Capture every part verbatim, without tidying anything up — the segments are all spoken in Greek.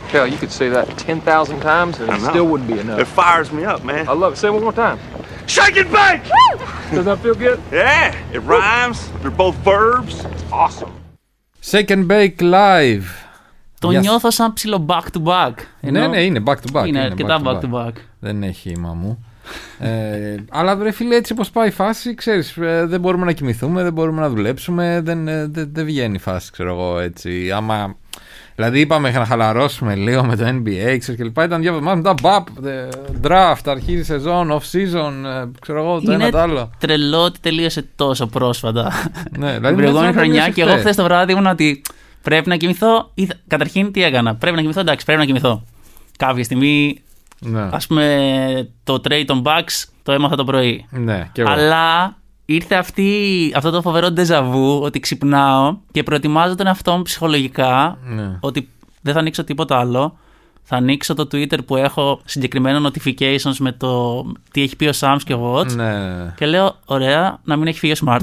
Hell, you could say that ten thousand times and it still wouldn't be enough. It fires me up, man. I love it. Say it one more time. Shake and bake! Does that feel good? Yeah, it rhymes. They're both verbs. It's awesome. Shake and bake live. Το yes. νιώθω σαν ψηλό back to back. Ενώ... Ναι, ναι, είναι back to back. Είναι αρκετά back to back. back. Δεν έχει μαμού. ε, αλλά βρε φίλε, έτσι όπως πάει η φάση, ξέρεις, ε, δεν μπορούμε να κοιμηθούμε, δεν μπορούμε να δουλέψουμε, δεν, ε, δεν, δεν βγαίνει η φάση, ξέρω εγώ, έτσι. Άμα, δηλαδή είπαμε να χαλαρώσουμε λίγο με το N B A, ξέρεις, και λοιπά, ήταν δύο εβδομάδες μετά, μπαπ, draft, αρχίζει σεζόν, off season, ε, ξέρω εγώ, το είναι ένα το άλλο. Τρελό ότι τελείωσε τόσο πρόσφατα. Ναι, δηλαδή την προηγούμενη χρονιά και εγώ χθες το βράδυ ήμουν ότι πρέπει να κοιμηθώ, ή, καταρχήν τι έκανα, πρέπει να κοιμηθώ, εντάξει, πρέπει να κοιμηθώ. Κάποια στιγμή... Ναι. Ας πούμε το trade των Bucks το έμαθα το πρωί. Ναι, και εγώ. Αλλά ήρθε αυτή, αυτό το φοβερό ντεζαβού ότι ξυπνάω και προετοιμάζω τον εαυτό μου ψυχολογικά, ναι, ότι δεν θα ανοίξω τίποτα άλλο. Θα ανοίξω το Twitter που έχω συγκεκριμένα notifications με το τι έχει πει ο Sams και ο Watch. Ναι. Και λέω, ωραία, να μην έχει φύγει ο Smart.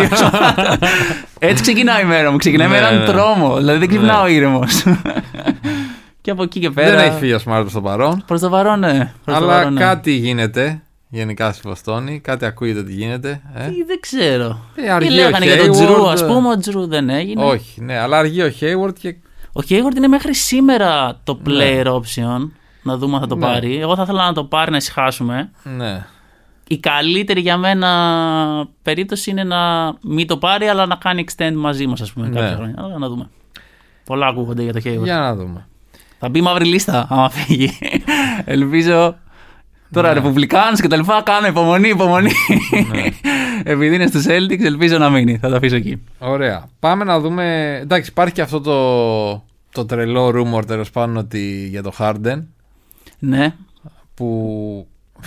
Έτσι ξεκινάει η μέρα μου. Ξεκινάει με έναν τρόμο. Δηλαδή δεν ξυπνάω ήρεμος. Και από εκεί και πέρα. Δεν έχει φύγει ο Smart προς το παρόν. Προς το παρόν, ναι. Προς αλλά το παρόν, ναι. Κάτι γίνεται γενικά στη Βοστόνη. Κάτι ακούγεται ότι γίνεται. Ε? Τι, δεν ξέρω. Ε, τι λέγανε για τον Τζρου, ας πούμε. Ο Τζρου δεν έγινε. Όχι, ναι, αλλά αργεί ο Hayward. Και... Ο Hayward είναι μέχρι σήμερα το player ναι. option. Να δούμε αν θα το ναι. πάρει. Εγώ θα ήθελα να το πάρει, να ησυχάσουμε. Ναι. Η καλύτερη για μένα περίπτωση είναι να μην το πάρει, αλλά να κάνει extend μαζί μας, ας πούμε. Ναι. Κάποια χρόνια. Αλλά να δούμε. Πολλά ακούγονται για το Hayward. Για να δούμε. Θα μπει μαύρη λίστα, άμα φύγει. Ελπίζω. Τώρα, ναι. Ρεπουμπλικάνους και τα λοιπά, κάνω υπομονή, υπομονή. Ναι. Επειδή είναι στους Celtics, ελπίζω να μείνει. Θα το αφήσω εκεί. Ωραία. Πάμε να δούμε. Εντάξει, υπάρχει και αυτό το, το τρελό rumor, τέλος πάντων, ότι για το Harden. Ναι. Που.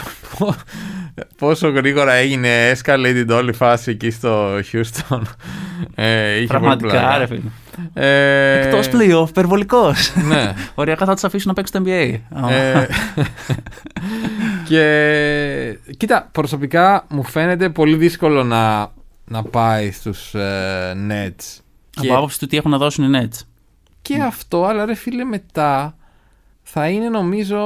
Πόσο γρήγορα έγινε escalated όλη η φάση εκεί στο Houston. ε, είχε πραγματικά, ρε φίλε. Ε... Εκτός playoff, υπερβολικός. Ναι. Οριακά θα τους αφήσουν να παίξουν το N B A. ε... και κοίτα, προσωπικά μου φαίνεται πολύ δύσκολο να, να πάει στους ε, Nets. Από και... άποψη του τι έχουν να δώσουν οι Nets. Και mm. αυτό, αλλά ρε φίλε, μετά θα είναι νομίζω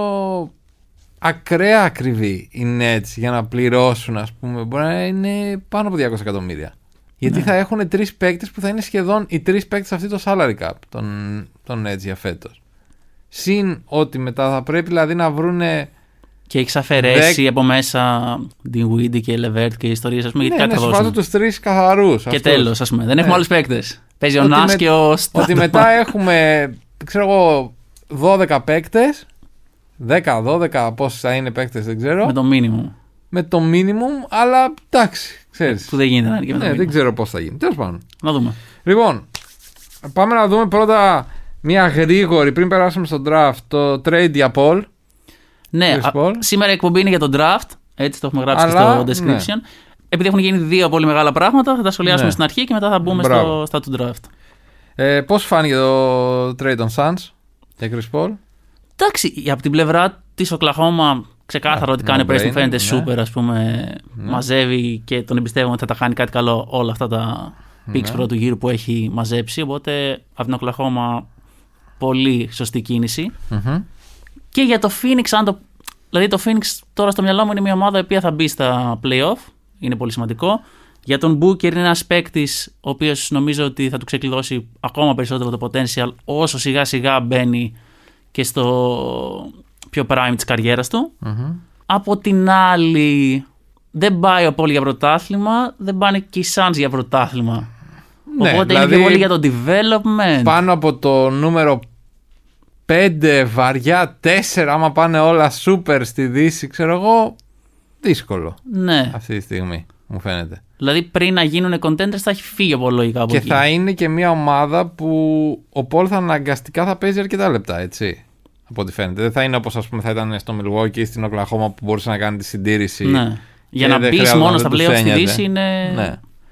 ακραία ακριβή οι Nets για να πληρώσουν, ας πούμε. Μπορεί να είναι πάνω από διακόσια εκατομμύρια. Γιατί ναι. θα έχουν τρεις παίκτες που θα είναι σχεδόν οι τρεις παίκτες αυτή το salary cap των, των Nets για φέτος. Συν ότι μετά θα πρέπει δηλαδή να βρούνε. Και έχεις αφαιρέσει δεκ... από μέσα Dinwiddie και Levert και ιστορίες, ας πούμε. Ναι, γιατί ναι, σου βάζω τους τρεις καθαρούς. Και τέλος, ας πούμε. Δεν ναι. έχουμε άλλους παίκτες. Παίζει ο Νας και ο Στάντο. Ότι μετά έχουμε, ξέρω εγώ, δώδεκα παίκτες. δέκα δώδεκα πόσοι θα είναι παίκτες, δεν ξέρω. Με το minimum. Με το minimum, αλλά εντάξει, ξέρεις. Που δεν γίνεται να είναι και με το ναι, minimum. Δεν ξέρω πώς θα γίνει. Τέλος πάντων. Να δούμε. Λοιπόν, πάμε να δούμε πρώτα μια γρήγορη, πριν περάσουμε στο draft, το trade για Paul. Ναι, α, σήμερα η εκπομπή είναι για το draft. Έτσι το έχουμε γράψει αλλά, στο description. Ναι. Επειδή έχουν γίνει δύο πολύ μεγάλα πράγματα, θα τα σχολιάσουμε ναι. στην αρχή και μετά θα μπούμε στο, στα του draft. Ε, πώς φάνηκε το trade των Suns για Chris Paul? Εντάξει, από την πλευρά της Οκλαχώμα ξεκάθαρο ότι κάνει press, μου φαίνεται ναι. super, ας πούμε, ναι. μαζεύει και τον εμπιστεύομαι ότι θα τα κάνει κάτι καλό όλα αυτά τα picks ναι. πρώτου γύρου που έχει μαζέψει, οπότε από την Οκλαχώμα πολύ σωστή κίνηση. Mm-hmm. Και για το Phoenix, αν το, δηλαδή το Phoenix τώρα στο μυαλό μου είναι μια ομάδα η οποία θα μπει στα play-off, είναι πολύ σημαντικό. Για τον Booker είναι ένας παίκτης ο οποίος νομίζω ότι θα του ξεκλειδώσει ακόμα περισσότερο το potential όσο σιγά σιγά μπαίνει και στο πιο prime της καριέρας του. Mm-hmm. Από την άλλη, δεν πάει ο Paul για πρωτάθλημα, δεν πάνε και οι Suns για πρωτάθλημα. Ναι, οπότε δηλαδή, είναι και πολύ για το development. Πάνω από το νούμερο πέντε, βαριά τέσσερα, άμα πάνε όλα super στη Δύση, ξέρω εγώ, δύσκολο. Ναι. Αυτή τη στιγμή, μου φαίνεται. Δηλαδή πριν να γίνουν contenders θα έχει φύγει ο Paul λογικά από και εκεί. Θα είναι και μια ομάδα που ο Paul θα αναγκαστικά θα παίζει αρκετά λεπτά, έτσι. Από ό,τι φαίνεται. Δεν θα είναι όπως ας πούμε θα ήταν στο Milwaukee ή στην Οκλαχώμα που μπορούσε να κάνει τη συντήρηση. Ναι. Για να μπει μόνο στα πλέον στη Δύση είναι. Ναι.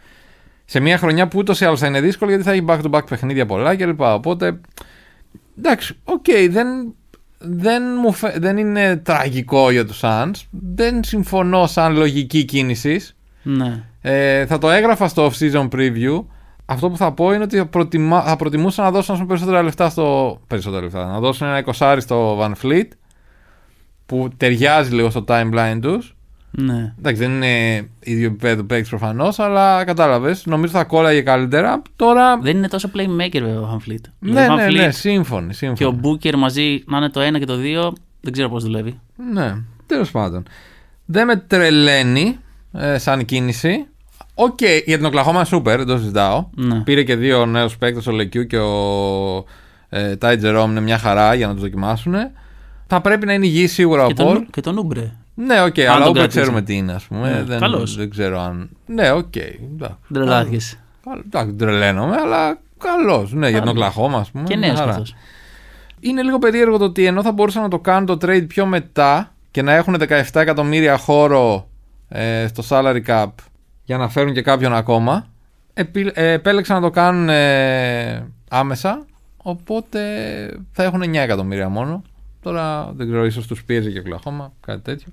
Σε μια χρονιά που ούτως ή άλλως θα είναι δύσκολο γιατί θα έχει back-to-back παιχνίδια πολλά κλπ. Οπότε. Εντάξει, οκ, okay, δεν, δεν, μου φε... δεν είναι τραγικό για τους Suns. Δεν συμφωνώ σαν λογική κίνηση. Ναι. Ε, θα το έγραφα στο off-season preview. αυτό που θα πω είναι ότι προτιμά, θα προτιμούσα να δώσουν περισσότερα λεφτά στο. Περισσότερα λεφτά. Να δώσουν ένα εικοσάρι στο Van Fleet που ταιριάζει λίγο στο timeline τους. Ναι. Εντάξει, δεν είναι ίδιο επίπεδο παίκτης προφανώς, αλλά κατάλαβες. Νομίζω θα κόλλαγε καλύτερα. Τώρα... Δεν είναι τόσο playmaker βέβαια ο Van Fleet. Ναι, Van ναι, Fleet ναι, σύμφωνοι, σύμφωνοι. Και ο Booker μαζί να είναι το ένα και το δύο, δεν ξέρω πώς δουλεύει. Ναι, τέλος πάντων. Δεν με τρελαίνει ε, σαν κίνηση. Οκ, okay, για την Οκλαχώμα σούπερ, δεν το συζητάω. Ναι. Πήρε και δύο νέους παίκτες, ο Λεκιού και ο ε, Τάι Τζερόμ, είναι μια χαρά για να τους δοκιμάσουν. Θα πρέπει να είναι υγιή σίγουρα ο Πολ. Και τον Ούμπρε. Ναι, οκ, okay, αλλά δεν ξέρουμε τι είναι, ας πούμε. Ναι, δεν, καλώς. δεν ξέρω αν. Ναι, οκ. Okay, Τρελάθηκες. Εντάξει, τρελαίνομαι, αλλά καλός. Ναι, για την Οκλαχώμα, ας πούμε. Και νέος αυτός. Είναι λίγο περίεργο το ότι ενώ θα μπορούσαν να το κάνουν το trade πιο μετά και να έχουν δεκαεπτά εκατομμύρια χώρο ε, στο salary cap για να φέρουν και κάποιον ακόμα, επί, ε, επέλεξαν να το κάνουν ε, άμεσα, οπότε θα έχουν εννιά εκατομμύρια μόνο. Τώρα δεν ξέρω, ίσως τους πίεζε και Οκλαχώμα, κάτι τέτοιο.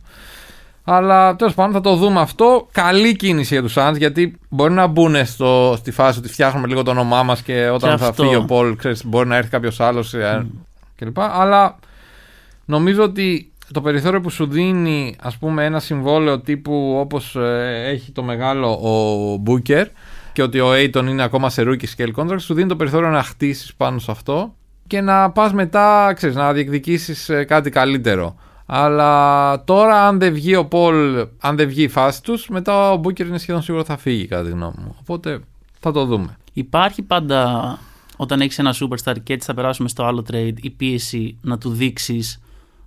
Αλλά τέλος πάντων θα το δούμε αυτό. Καλή κίνηση για τους Suns, γιατί μπορεί να μπουν στο, στη φάση ότι φτιάχνουμε λίγο το όνομά μας και όταν και θα αυτό. Φύγει ο Πολ, ξέρεις, μπορεί να έρθει κάποιος άλλος mm. κλπ. Αλλά νομίζω ότι το περιθώριο που σου δίνει, ας πούμε, ένα συμβόλαιο τύπου όπως ε, έχει το μεγάλο ο Booker και ότι ο Aiton είναι ακόμα σε rookie scale contract, σου δίνει το περιθώριο να χτίσεις πάνω σε αυτό και να πας μετά, ξέρεις, να διεκδικήσεις ε, κάτι καλύτερο. Αλλά τώρα, αν δεν βγει ο Πολ, αν δεν βγει η φάση τους, μετά ο Booker είναι σχεδόν σίγουρο θα φύγει, κατά τη γνώμη μου. Οπότε θα το δούμε. Υπάρχει πάντα, όταν έχεις ένα superstar και έτσι θα περάσουμε στο άλλο trade, η πίεση να του δείξεις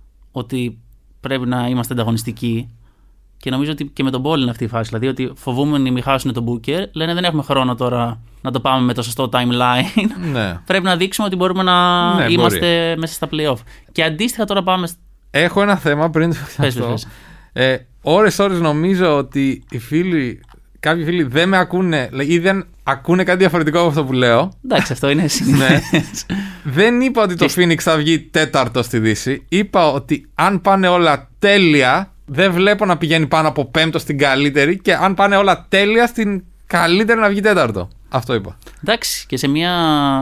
ότι πρέπει να είμαστε ανταγωνιστικοί. Και νομίζω ότι και με τον Πολ είναι αυτή η φάση. Δηλαδή ότι φοβούμενοι μη χάσουν τον Booker, λένε δεν έχουμε χρόνο τώρα να το πάμε με το σωστό timeline. Ναι. Πρέπει να δείξουμε ότι μπορούμε να ναι, είμαστε μπορεί. μέσα στα playoff. Και αντίστοιχα τώρα πάμε. Έχω ένα θέμα πριν το αυτό. Ε, ώρες ώρες νομίζω ότι οι φίλοι, κάποιοι φίλοι δεν με ακούνε ή δεν ακούνε κάτι διαφορετικό από αυτό που λέω. Εντάξει, αυτό είναι συνήθες. Ναι. Δεν είπα ότι το Phoenix θα βγει τέταρτο στη Δύση. Είπα ότι αν πάνε όλα τέλεια, δεν βλέπω να πηγαίνει πάνω από πέμπτο στην καλύτερη, και αν πάνε όλα τέλεια, στην καλύτερη να βγει τέταρτο. Αυτό είπα. Εντάξει, και σε μια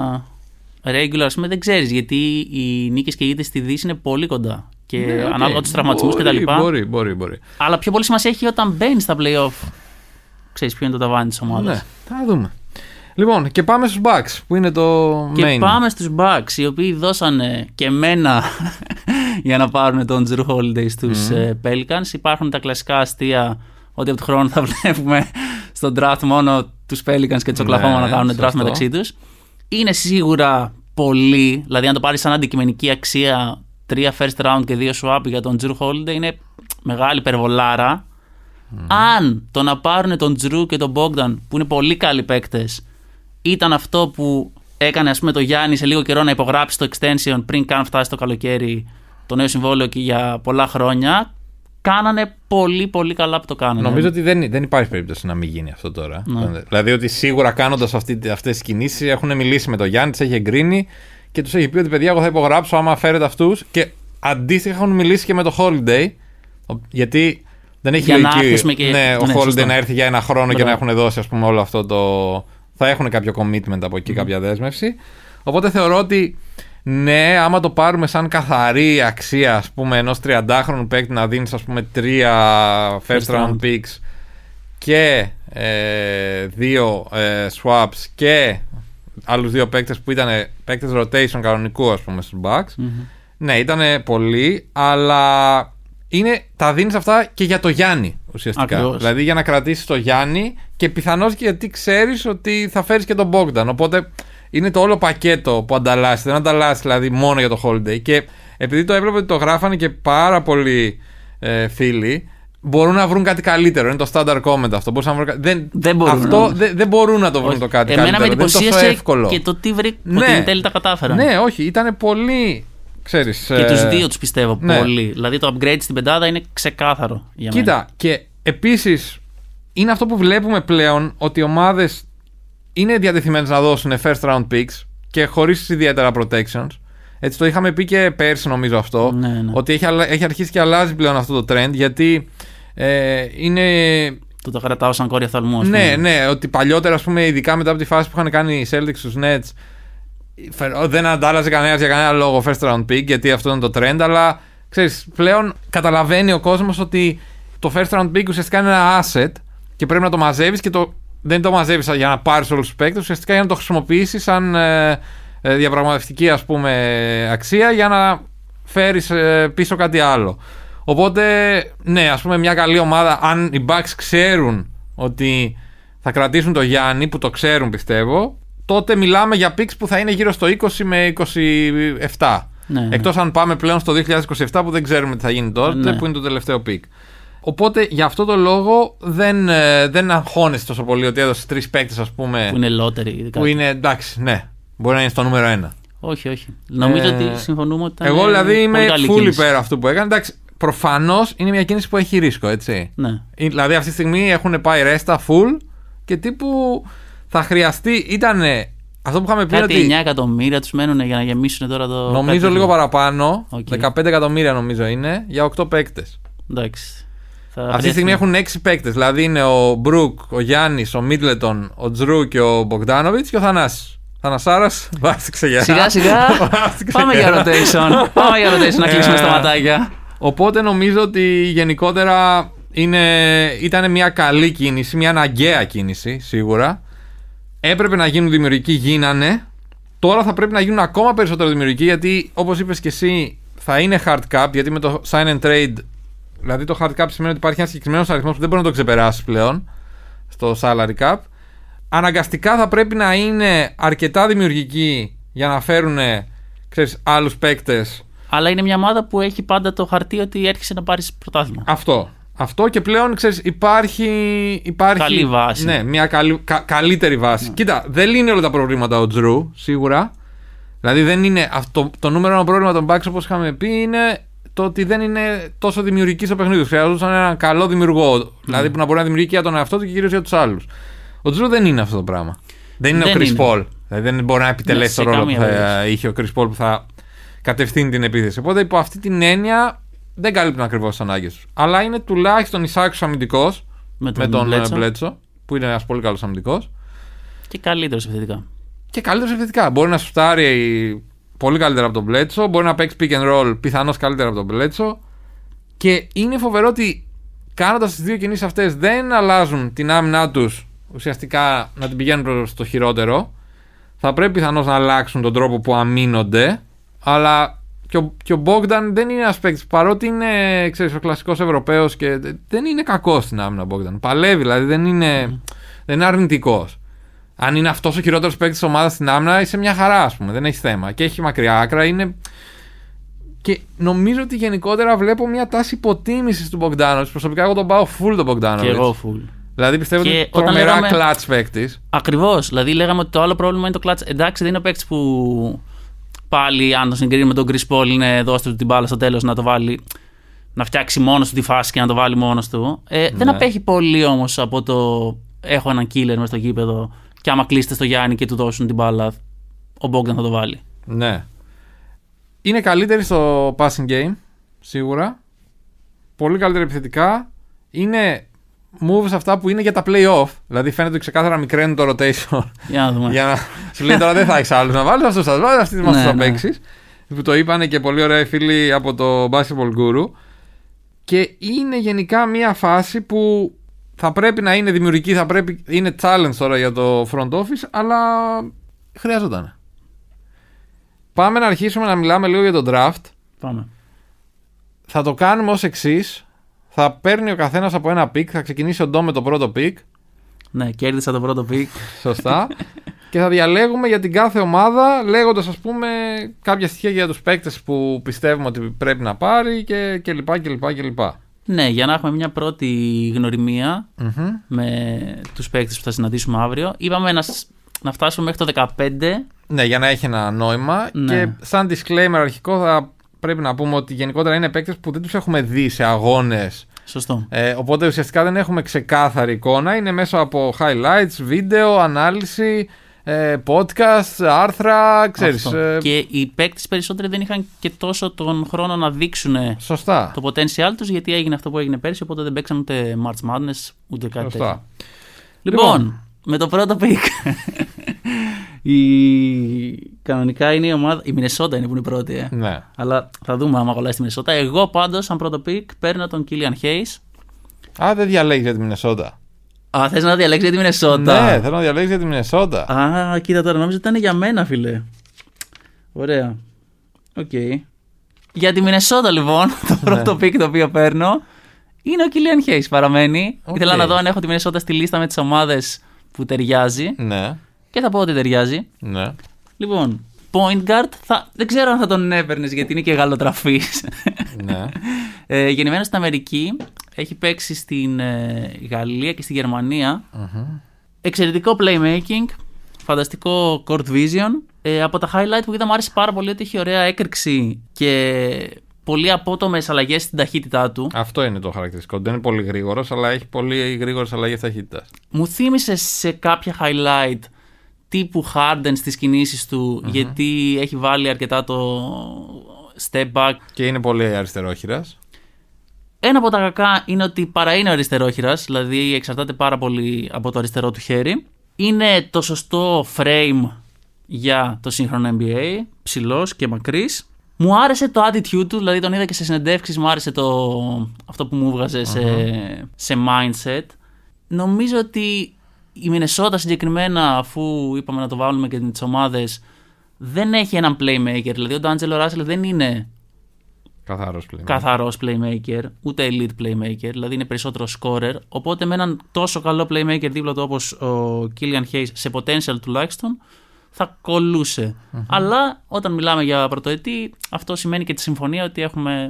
regular, ας πούμε, δεν ξέρεις, γιατί οι νίκες και οι ήττες στη Δύση είναι πολύ κοντά. Και ναι, okay. ανάλογα τους τραυματισμούς κτλ. Μπορεί, μπορεί, μπορεί. Αλλά πιο πολύ σημασία έχει όταν μπαίνει στα playoff. Ξέρεις ποιο είναι το ταβάνι της ομάδας. Ναι, θα δούμε. Λοιπόν, και πάμε στους Bucks, που είναι το και main. Και πάμε στους Bucks, οι οποίοι δώσανε και μένα για να πάρουν τον Jrue Holiday στους mm. Pelicans. Υπάρχουν τα κλασικά αστεία ότι από τον χρόνο θα βλέπουμε στον draft μόνο τους Pelicans και τους Oklahoma ναι, να κάνουν draft μεταξύ τους. Είναι σίγουρα πολύ, δηλαδή αν το πάρεις σαν αντικειμενική αξία, τρία first round και δύο swap για τον Jrue Holiday είναι μεγάλη υπερβολάρα. Mm. Αν το να πάρουν τον Jrue και τον Bogdan, που είναι πολύ καλοί παίκτες, ήταν αυτό που έκανε, ας πούμε, το Γιάννη σε λίγο καιρό να υπογράψει το extension πριν καν φτάσει το καλοκαίρι, το νέο συμβόλαιο και για πολλά χρόνια, κάνανε πολύ πολύ καλά που το κάνανε. Νομίζω ότι δεν, δεν υπάρχει περίπτωση να μην γίνει αυτό τώρα. Ναι. Δηλαδή ότι σίγουρα κάνοντας αυτές τις κινήσεις έχουν μιλήσει με τον Γιάννη, τις έχει εγκρίνει και τους έχει πει ότι παιδιά, εγώ θα υπογράψω άμα φέρετε αυτούς, και αντίστοιχα έχουν μιλήσει και με το Holiday, γιατί δεν έχει λογική και... ναι, ο ναι, Holiday σωστό. Να έρθει για ένα χρόνο Μπράβο. Και να έχουν δώσει, ας πούμε, όλο αυτό το... θα έχουν κάποιο commitment από εκεί, mm. κάποια δέσμευση. Οπότε θεωρώ ότι ναι, άμα το πάρουμε σαν καθαρή αξία, ας πούμε, ενός τριαντάχρονου παίκτη, να δίνεις, ας πούμε, τρία first round picks και ε, δύο ε, swaps και άλλους δύο παίκτες που ήταν παίκτες rotation κανονικού, ας πούμε, στους Bucks. Mm-hmm. Ναι, ήταν πολύ, αλλά είναι, τα δίνεις αυτά και για το Γιάννη ουσιαστικά. Ακριβώς. Δηλαδή για να κρατήσεις το Γιάννη και πιθανώς και γιατί ξέρεις ότι θα φέρεις και τον Bogdan. Οπότε είναι το όλο πακέτο που ανταλλάσσει. Δεν ανταλλάσσει δηλαδή μόνο για το Holiday. Και επειδή το έβλεπε ότι το γράφανε και πάρα πολλοί ε, φίλοι, μπορούν να βρουν κάτι καλύτερο. Είναι το standard comment αυτό. Να βρουν... δεν, δεν, μπορούν αυτό να... δεν, δεν μπορούν να το βρουν. Όχι. Το κάτι Εμένα καλύτερο. Με εντυπωσίασε και το τι βρήκε. Ναι. Ότι εν τέλει τα κατάφεραν. Ναι, όχι, ήταν πολύ. Ξέρεις, και ε... τους δύο τους πιστεύω ναι. πολύ. Δηλαδή το upgrade στην πεντάδα είναι ξεκάθαρο για μένα. Κοίτα, και επίσης είναι αυτό που βλέπουμε πλέον, ότι οι ομάδες είναι διατεθειμένες να δώσουν first round picks και χωρίς ιδιαίτερα protections. Έτσι το είχαμε πει και πέρσι, νομίζω αυτό, ναι, ναι. ότι έχει, έχει αρχίσει και αλλάζει πλέον αυτό το trend, γιατί ε, είναι Το το κρατάω σαν κόρη οφθαλμού. Ναι, ναι, ότι παλιότερα, ας πούμε, ειδικά μετά από τη φάση που είχαν κάνει οι Celtics στους Nets, δεν αντάλλαζε κανένας για κανένα λόγο first round pick, γιατί αυτό ήταν το trend, αλλά ξέρεις, πλέον καταλαβαίνει ο κόσμος ότι το first round pick ουσιαστικά είναι ένα asset και πρέπει να το μαζεύεις και το, δεν το μαζεύεις για να πάρεις όλους τους παίκτες, ουσιαστικά για να το χρησιμοποιήσεις σαν ε, ε, διαπραγματευτική, ας πούμε, αξία για να φέρεις ε, πίσω κάτι άλλο. Οπότε, ναι, ας πούμε, μια καλή ομάδα, αν οι Bucks ξέρουν ότι θα κρατήσουν το Γιάννη, που το ξέρουν πιστεύω, τότε μιλάμε για picks που θα είναι γύρω στο είκοσι με είκοσι επτά. Ναι, εκτός ναι. αν πάμε πλέον στο δύο χιλιάδες είκοσι επτά που δεν ξέρουμε τι θα γίνει τότε, ναι. που είναι το τελευταίο pick. Οπότε για αυτό το λόγο δεν, δεν αγχώνεσαι τόσο πολύ ότι έδωσε τρεις παίκτες, ας πούμε. Που είναι λότεροι. Που είναι εντάξει, ναι. Μπορεί να είναι στο νούμερο ένα. Όχι, όχι. Νομίζω ε, ότι συμφωνούμε ότι ήταν. Εγώ δηλαδή είμαι full υπέρ αυτού που έκανε. Εντάξει, προφανώς είναι μια κίνηση που έχει ρίσκο, έτσι. Ναι. Δηλαδή αυτή τη στιγμή έχουν πάει ρέστα full και τύπου θα χρειαστεί. Ήτανε αυτό που είχαμε πει. Κάτι ότι εννιά εκατομμύρια τους μένουν για να γεμίσουν τώρα το. Νομίζω λίγο παραπάνω. Okay. δεκαπέντε εκατομμύρια νομίζω είναι για οκτώ παίκτες. Εντάξει. Αυτή τη στιγμή έχουν έξι παίκτες. Δηλαδή είναι ο Μπρουκ, ο Γιάννης, ο Μίτλετον, ο Τζρου και ο Μπογκδάνοβιτς και ο Θανάσης. Θανασάρας, βάστηξε για. Σιγά σιγά. Πάμε για rotation. Πάμε για rotation να κλείσουμε στα ματάκια. Οπότε νομίζω ότι γενικότερα είναι, ήταν μια καλή κίνηση, μια αναγκαία κίνηση σίγουρα. Έπρεπε να γίνουν δημιουργικοί, γίνανε. Τώρα θα πρέπει να γίνουν ακόμα περισσότερο δημιουργικοί, γιατί όπως είπες και εσύ θα είναι hard cap, γιατί με το sign and trade, δηλαδή το hard cap σημαίνει ότι υπάρχει ένα συγκεκριμένος αριθμός που δεν μπορεί να το ξεπεράσει πλέον στο salary cap. Αναγκαστικά θα πρέπει να είναι αρκετά δημιουργικοί για να φέρουν, ξέρεις, άλλους παίκτες. Αλλά είναι μια ομάδα που έχει πάντα το χαρτί ότι έρχεσαι να πάρεις πρωτάθλημα. Αυτό. Αυτό και πλέον, ξέρεις, υπάρχει, υπάρχει καλή βάση. Ναι, μια καλή, κα, καλύτερη βάση. Ναι. Κοίτα, δεν λύνει όλα τα προβλήματα ο Τζρου, σίγουρα. Δηλαδή δεν είναι αυτό, το νούμερο ένα πρόβλημα των Bucks, όπως είχαμε πει, είναι το ότι δεν είναι τόσο δημιουργική στο παιχνίδι. Χρειαζόταν έναν καλό δημιουργό. Mm. Δηλαδή που να μπορεί να δημιουργεί και για τον εαυτό του και κυρίως για τους άλλους. Ο Τζρου δεν είναι αυτό το πράγμα. Δεν είναι δεν ο Chris Paul. Δηλαδή δεν μπορεί να επιτελέσει ναι, το ρόλο που θα βέβαια. είχε ο Chris Paul που θα κατευθύνει την επίθεση. Οπότε υπό αυτή την έννοια δεν καλύπτουν ακριβώς τις ανάγκες τους. Αλλά είναι τουλάχιστον εισάξιος αμυντικός με τον, με τον Μπλέτσο, που είναι ένας πολύ καλός αμυντικός. Και καλύτερος επιθετικά. Και καλύτερος επιθετικά. Μπορεί να σουτάρει πολύ καλύτερα από τον Μπλέτσο, μπορεί να παίξει pick and roll πιθανώς καλύτερα από τον Μπλέτσο. Και είναι φοβερό ότι κάνοντας τις δύο κινήσεις αυτές δεν αλλάζουν την άμυνά τους ουσιαστικά να την πηγαίνουν προς το χειρότερο. Θα πρέπει πιθανώς να αλλάξουν τον τρόπο που αμήνονται, αλλά και ο, και ο Bogdan δεν είναι ένας παίκτης, παρότι είναι, ξέρεις, ο κλασικός Ευρωπαίος και δεν είναι κακός στην άμυνα ο Bogdan. Παλεύει, δηλαδή δεν είναι, mm. δεν είναι αρνητικός. Αν είναι αυτός ο χειρότερος παίκτης της ομάδας στην άμυνα, είσαι μια χαρά, ας πούμε, δεν έχει θέμα. Και έχει μακριά άκρα, είναι. Και νομίζω ότι γενικότερα βλέπω μια τάση υποτίμησης του Bogdanovic. Προσωπικά εγώ τον πάω full τον Bogdanovic. Και εγώ full. Δηλαδή πιστεύω και ότι τρομερά λέγαμε... clutch παίκτης. Ακριβώς. Δηλαδή λέγαμε ότι το άλλο πρόβλημα είναι το clutch. Εντάξει, δεν είναι ο παίκτης που πάλι, αν το συγκρίνει με τον Chris Paul, είναι δώστε του την μπάλα στο τέλος να το βάλει, να φτιάξει μόνος του τη φάση και να το βάλει μόνος του. Ε, ναι. Δεν απέχει πολύ όμως από το έχω έναν killer μες στο γήπεδο και άμα κλείσετε στο Γιάννη και του δώσουν την μπάλα, ο Bogdan θα το βάλει. Ναι. Είναι καλύτερη στο passing game, σίγουρα. Πολύ καλύτερη επιθετικά. Είναι moves αυτά που είναι για τα play-off. Δηλαδή φαίνεται ότι ξεκάθαρα μικραίνουν το rotation. Για να δούμε. Για να σου λέει τώρα δεν θα έχεις άλλους να βάλεις, αυτούς θα βάλεις, αυτοί μας θα παίξεις. Που το είπανε και πολύ ωραία φίλοι από το Basketball Guru. Και είναι γενικά μια φάση που θα πρέπει να είναι δημιουργική, θα πρέπει, είναι challenge τώρα για το front office, αλλά χρειαζόταν. Πάμε να αρχίσουμε να μιλάμε λίγο για τον draft. Πάμε. Θα το κάνουμε ως εξής. Θα παίρνει ο καθένας από ένα pick. Θα ξεκινήσει ο Ντόμ με το πρώτο pick. Ναι, κέρδισα το πρώτο pick. Σωστά. Και θα διαλέγουμε για την κάθε ομάδα, λέγοντας, ας πούμε, κάποια στοιχεία για τους παίκτες που πιστεύουμε ότι πρέπει να πάρει και, και λοιπά και λοιπά και λοιπά. Ναι, για να έχουμε μια πρώτη γνωριμία mm-hmm. με τους παίκτες που θα συναντήσουμε αύριο. Είπαμε να, να φτάσουμε μέχρι το δεκαπέντε. Ναι, για να έχει ένα νόημα. Ναι. Και σαν disclaimer αρχικό θα πρέπει να πούμε ότι γενικότερα είναι παίκτες που δεν τους έχουμε δει σε αγώνες. Σωστό. Ε, οπότε ουσιαστικά δεν έχουμε ξεκάθαρη εικόνα. Είναι μέσω από highlights, βίντεο, ανάλυση. ε, podcast, άρθρα, ξέρεις. Ε... Και οι παίκτες περισσότεροι δεν είχαν και τόσο τον χρόνο να δείξουν Σωστά. το potential τους, γιατί έγινε αυτό που έγινε πέρσι, οπότε δεν παίξαν ούτε March Madness ούτε κάτι Σωστά. τέτοιο. Λοιπόν, λοιπόν, με το πρώτο pick. η... Κανονικά είναι η ομάδα. Η Μινεσότα είναι που είναι η πρώτη. Ε. Ναι. Αλλά θα δούμε άμα κολλάει στη Μινεσότα. Εγώ πάντως, σαν πρώτο pick, παίρνω τον Killian Hayes. Α, δεν διαλέγεις για τη Μινεσότα. Α, θες να διαλέξεις για τη Μινεσότα. Ναι, θέλω να διαλέξεις για τη Μινεσότα. Α, κοίτα τώρα, νόμιζα ότι ήταν για μένα, φίλε. Ωραία. Οκ. Okay. Για τη Μινεσότα, λοιπόν, το πρώτο ναι. pick το οποίο παίρνω είναι ο Killian Hayes. Παραμένει. Okay. Ήθελα να δω αν έχω τη Μινεσότα στη λίστα με τις ομάδες που ταιριάζει. Ναι. Και θα πω ότι ταιριάζει. Ναι. Λοιπόν, point guard, θα... δεν ξέρω αν θα τον έπαιρνες γιατί είναι και γαλλοτραφής. Ναι. ε, γεννημένος στην Αμερική, έχει παίξει στην ε, Γαλλία και στη Γερμανία. Mm-hmm. Εξαιρετικό playmaking, φανταστικό court vision. Ε, από τα highlight που είδα μου άρεσε πάρα πολύ ότι έχει ωραία έκρηξη και πολύ απότομες αλλαγές στην ταχύτητά του. Αυτό είναι το χαρακτηριστικό. Δεν είναι πολύ γρήγορος, αλλά έχει πολύ γρήγορες αλλαγές ταχύτητας. Μου θύμισε σε κάποια highlight τύπου Harden στις κινήσεις του, mm-hmm. γιατί έχει βάλει αρκετά το step back. Και είναι πολύ αριστερόχειρας. Ένα από τα κακά είναι ότι παρά είναι αριστερόχειρας, δηλαδή εξαρτάται πάρα πολύ από το αριστερό του χέρι. Είναι το σωστό frame για το σύγχρονο N B A, ψηλός και μακρύς. Μου άρεσε το attitude του, δηλαδή τον είδα και σε συνεντεύξεις, μου άρεσε το... αυτό που μου βγάζε uh-huh. σε... σε mindset. Νομίζω ότι η Μινεσότα συγκεκριμένα, αφού είπαμε να το βάλουμε και τις ομάδες, δεν έχει έναν playmaker. Δηλαδή ο D'Angelo Russell δεν είναι καθαρός playmaker. καθαρός playmaker, ούτε elite playmaker, δηλαδή είναι περισσότερο scorer. Οπότε με έναν τόσο καλό playmaker δίπλα του όπως ο Killian Hayes, σε potential τουλάχιστον, θα κολούσε. Mm-hmm. Αλλά όταν μιλάμε για πρωτοετή, αυτό σημαίνει και τη συμφωνία ότι έχουμε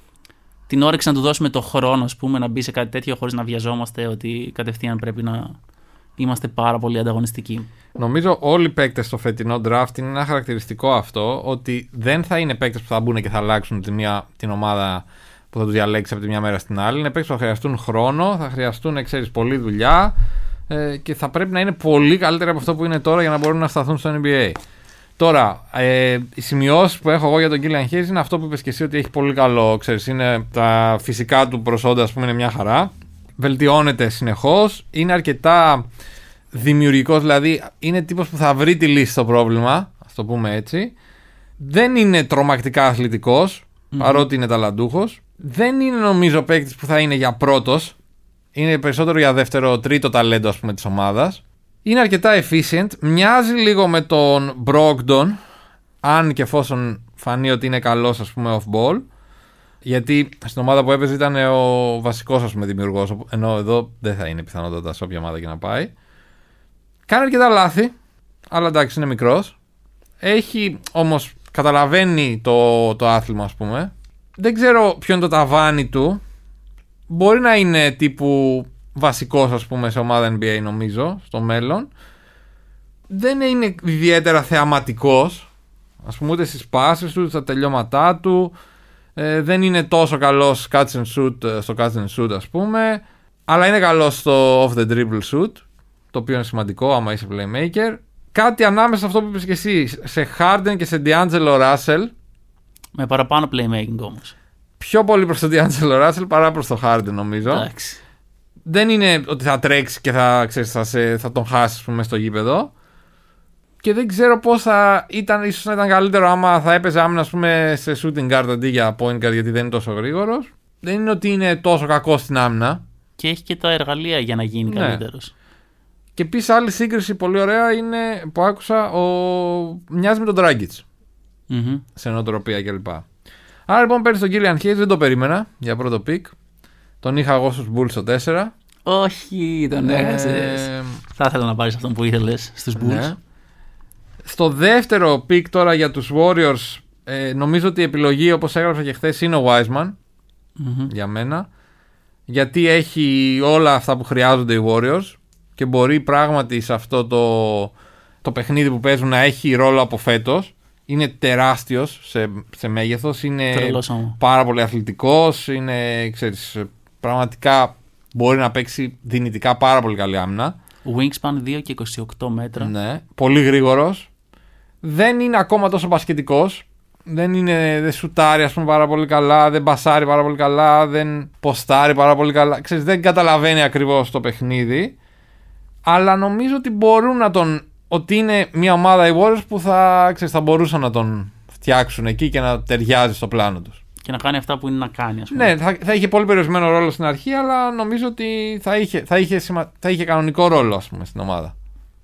την όρεξη να του δώσουμε το χρόνο, ας πούμε, να μπει σε κάτι τέτοιο χωρίς να βιαζόμαστε ότι κατευθείαν πρέπει να είμαστε πάρα πολύ ανταγωνιστικοί. Νομίζω όλοι οι παίκτες στο φετινό draft είναι ένα χαρακτηριστικό αυτό, ότι δεν θα είναι παίκτες που θα μπουν και θα αλλάξουν τη μία, την ομάδα που θα τους διαλέξει από τη μια μέρα στην άλλη. Είναι παίκτες που θα χρειαστούν χρόνο, θα χρειαστούν, ξέρεις, πολλή δουλειά ε, και θα πρέπει να είναι πολύ καλύτεροι από αυτό που είναι τώρα για να μπορούν να σταθούν στο N B A. Τώρα, ε, οι σημειώσεις που έχω εγώ για τον Killian Hayes είναι αυτό που είπες και εσύ, ότι έχει πολύ καλό, ξέρεις, είναι τα φυσικά του προσόντα, ας πούμε, είναι μια χαρά. Βελτιώνεται συνεχώς, είναι αρκετά δημιουργικός, δηλαδή είναι τύπος που θα βρει τη λύση στο πρόβλημα, ας το πούμε έτσι. Δεν είναι τρομακτικά αθλητικός, mm-hmm. παρότι είναι ταλαντούχος. Δεν είναι, νομίζω, παίκτης που θα είναι για πρώτος. Είναι περισσότερο για δεύτερο, τρίτο ταλέντο, ας πούμε, της ομάδας. Είναι αρκετά efficient, μοιάζει λίγο με τον Brogdon, αν και εφόσον φανεί ότι είναι καλός, ας πούμε, off-ball. Γιατί στην ομάδα που έπαιζε ήταν ο βασικός, ας πούμε, δημιουργός, ενώ εδώ δεν θα είναι πιθανότατα σε όποια ομάδα και να πάει. Κάνει αρκετά λάθη, αλλά εντάξει, είναι μικρός. Έχει όμως, καταλαβαίνει το, το άθλημα, ας πούμε. Δεν ξέρω ποιο είναι το ταβάνι του. Μπορεί να είναι τύπου βασικός, ας πούμε, σε ομάδα N B A, νομίζω, στο μέλλον. Δεν είναι ιδιαίτερα θεαματικός, ας πούμε, ούτε στις πάσεις του, στα τελειώματά του. Ε, δεν είναι τόσο καλός catch and shoot, στο catch and shoot, ας πούμε, αλλά είναι καλός στο off the dribble shoot, το οποίο είναι σημαντικό άμα είσαι playmaker. Κάτι ανάμεσα σε αυτό που είπες και εσύ, σε Harden και σε D'Angelo Russell. Με παραπάνω playmaking όμως. Πιο πολύ προς τον D'Angelo Russell παρά προς τον Harden, νομίζω. Εντάξει. Δεν είναι ότι θα τρέξει και θα, ξέρεις, θα, σε, θα τον χάσει, ας πούμε, στο γήπεδο. Και δεν ξέρω πώς θα ήταν, ίσως να ήταν καλύτερο άμα θα έπαιζε άμυνα, ας πούμε, σε shooting guard αντί για point guard, γιατί δεν είναι τόσο γρήγορος. Δεν είναι ότι είναι τόσο κακό στην άμυνα. Και έχει και τα εργαλεία για να γίνει, ναι, καλύτερος. Και επίσης άλλη σύγκριση πολύ ωραία είναι που άκουσα, ο... μοιάζει με τον Dragic. Mm-hmm. Σε νοοτροπία κλπ. Άρα λοιπόν παίρνει τον Killian Hayes, δεν το περίμενα για πρώτο pick. Τον είχα εγώ στους Bulls στο τέσσερα. Όχι, τον ε... έχασες. Θα ήθελα να πάρεις αυτόν που ήθελες στους Bulls. Ναι. Στο δεύτερο pick τώρα για τους Warriors, ε, νομίζω ότι η επιλογή, όπως έγραψα και χθες, είναι ο Wiseman. Mm-hmm. Για μένα. Γιατί έχει όλα αυτά που χρειάζονται οι Warriors και μπορεί πράγματι σε αυτό το, το παιχνίδι που παίζουν να έχει ρόλο από φέτος. Είναι τεράστιος σε, σε μέγεθος, είναι πάρα πολύ αθλητικός, είναι, ξέρεις, πραγματικά μπορεί να παίξει δυνητικά πάρα πολύ καλή άμυνα. Wingspan δύο και είκοσι οκτώ μέτρα. Ναι, πολύ γρήγορος. Δεν είναι ακόμα τόσο μπασκετικός. Δεν είναι, δεν σουτάρει ας πούμε πάρα πολύ καλά, δεν μπασάρει πάρα πολύ καλά, δεν ποστάρει πάρα πολύ καλά. Ξέρεις, δεν καταλαβαίνει ακριβώς το παιχνίδι. Αλλά νομίζω ότι μπορούν να τον... ότι είναι μια ομάδα οι Warriors που θα, ξέρεις, θα μπορούσαν να τον φτιάξουν εκεί και να ταιριάζει στο πλάνο τους. Και να κάνει αυτά που είναι να κάνει, ας πούμε. Ναι, θα, θα είχε πολύ περιορισμένο ρόλο στην αρχή, αλλά νομίζω ότι θα είχε, θα είχε, σημα... θα είχε κανονικό ρόλο, ας πούμε, στην ομάδα.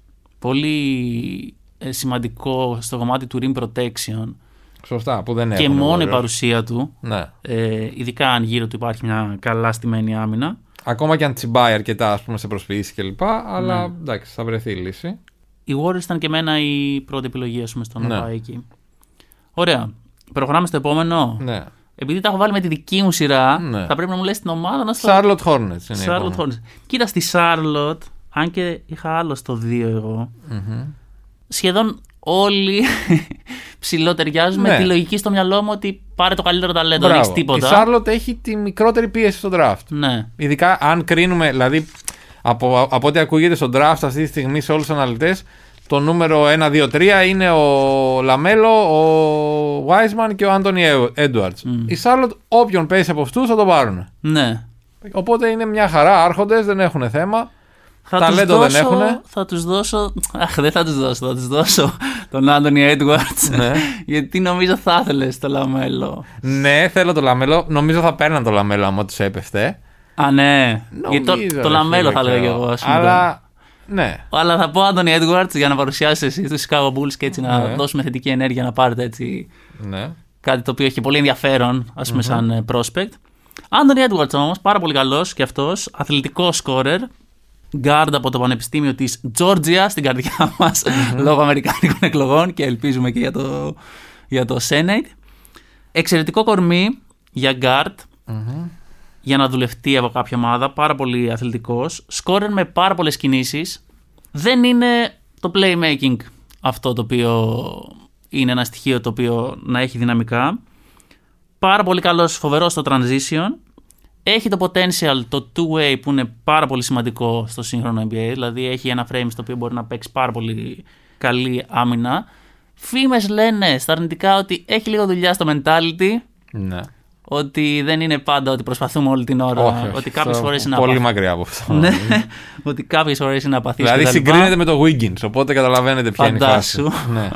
Πολύ ε, σημαντικό στο κομμάτι του rim protection. Σωστά, που δεν και έχουν. Και μόνο η παρουσία του. Ναι. Ε, ειδικά αν γύρω του υπάρχει μια καλά στημένη άμυνα. Ακόμα και αν τσιμπάει αρκετά, ας πούμε, σε προσποιήσεις κλπ. Αλλά ναι. Εντάξει, θα βρεθεί η λύση. Οι Warriors ήταν και εμένα η πρώτη επιλογή, ας πούμε, στον ναι. Νοβά εκεί. Ωραία. Προχωράμε στο επόμενο. Ναι. Επειδή τα έχω βάλει με τη δική μου σειρά, ναι. θα πρέπει να μου λες την ομάδα να στο. Charlotte Hornets. Είναι Charlotte Hornets. Κοίτα, στη Charlotte, αν και είχα άλλο στο δύο εγώ, mm-hmm. σχεδόν όλοι ψηλότεροιάζουν ναι. με τη λογική στο μυαλό μου ότι πάρε το καλύτερο ταλέντο, δεν έχει τίποτα. Η Charlotte έχει τη μικρότερη πίεση στο draft. Ναι. Ειδικά αν κρίνουμε, δηλαδή από, από ό,τι ακούγεται στο draft αυτή τη στιγμή σε όλους τους αναλυτές, το νούμερο ένα, δύο, τρία είναι ο Λαμέλο, ο Wiseman και ο Άντονι Edwards. Mm. Η Charlotte, όποιον πέσει από αυτούς θα το πάρουν. Ναι. Οπότε είναι μια χαρά, άρχοντες, δεν έχουν θέμα. Θα ταλέντο δώσω, δεν έχουν. Θα τους δώσω. Αχ, δεν θα τους δώσω. Θα τους δώσω τον Άντονι Edwards. Ναι. Γιατί νομίζω θα ήθελες το Λαμέλο. Ναι, θέλω το Λαμέλο. Νομίζω θα παίρναν το Λαμέλο άμα τους έπεφτε. Α, ναι. Νομίζω, Γιατί το, το Λαμέλο θα έλεγα και εγώ. Ας πούμε. Αλλά. Ναι. Αλλά θα πω Άντονι Edwards για να παρουσιάσει εσύ τους Chicago Bulls και έτσι να ναι. δώσουμε θετική ενέργεια να πάρετε έτσι. Ναι. Κάτι το οποίο έχει πολύ ενδιαφέρον, ας πούμε, mm-hmm. σαν prospect. Άντονι Edwards όμως, πάρα πολύ καλός και αυτός. Αθλητικός scorer. Guard από το Πανεπιστήμιο της Georgia στην καρδιά μας mm-hmm. λόγω αμερικάνικων εκλογών και ελπίζουμε και για το, για το Senate. Εξαιρετικό κορμί για guard mm-hmm. για να δουλευτεί από κάποια ομάδα. Πάρα πολύ αθλητικός. Σκόρερ με πάρα πολλές κινήσεις. Δεν είναι το playmaking αυτό το οποίο είναι ένα στοιχείο το οποίο να έχει δυναμικά. Πάρα πολύ καλός, φοβερός στο transition. Έχει το potential, το two-way που είναι πάρα πολύ σημαντικό στο σύγχρονο N B A. Δηλαδή έχει ένα frame στο οποίο μπορεί να παίξει πάρα πολύ καλή άμυνα. Φήμες λένε στα αρνητικά ότι έχει λίγο δουλειά στο mentality. Ναι. Ότι δεν είναι πάντα ότι προσπαθούμε όλη την ώρα. Όχι, ότι κάποιες φορές είναι πολύ απαθ... μακριά από αυτό. Ναι, ότι κάποιες φορές είναι απαθής. Δηλαδή συγκρίνεται με το Wiggins, οπότε καταλαβαίνετε ποια είναι η φάση. Ναι.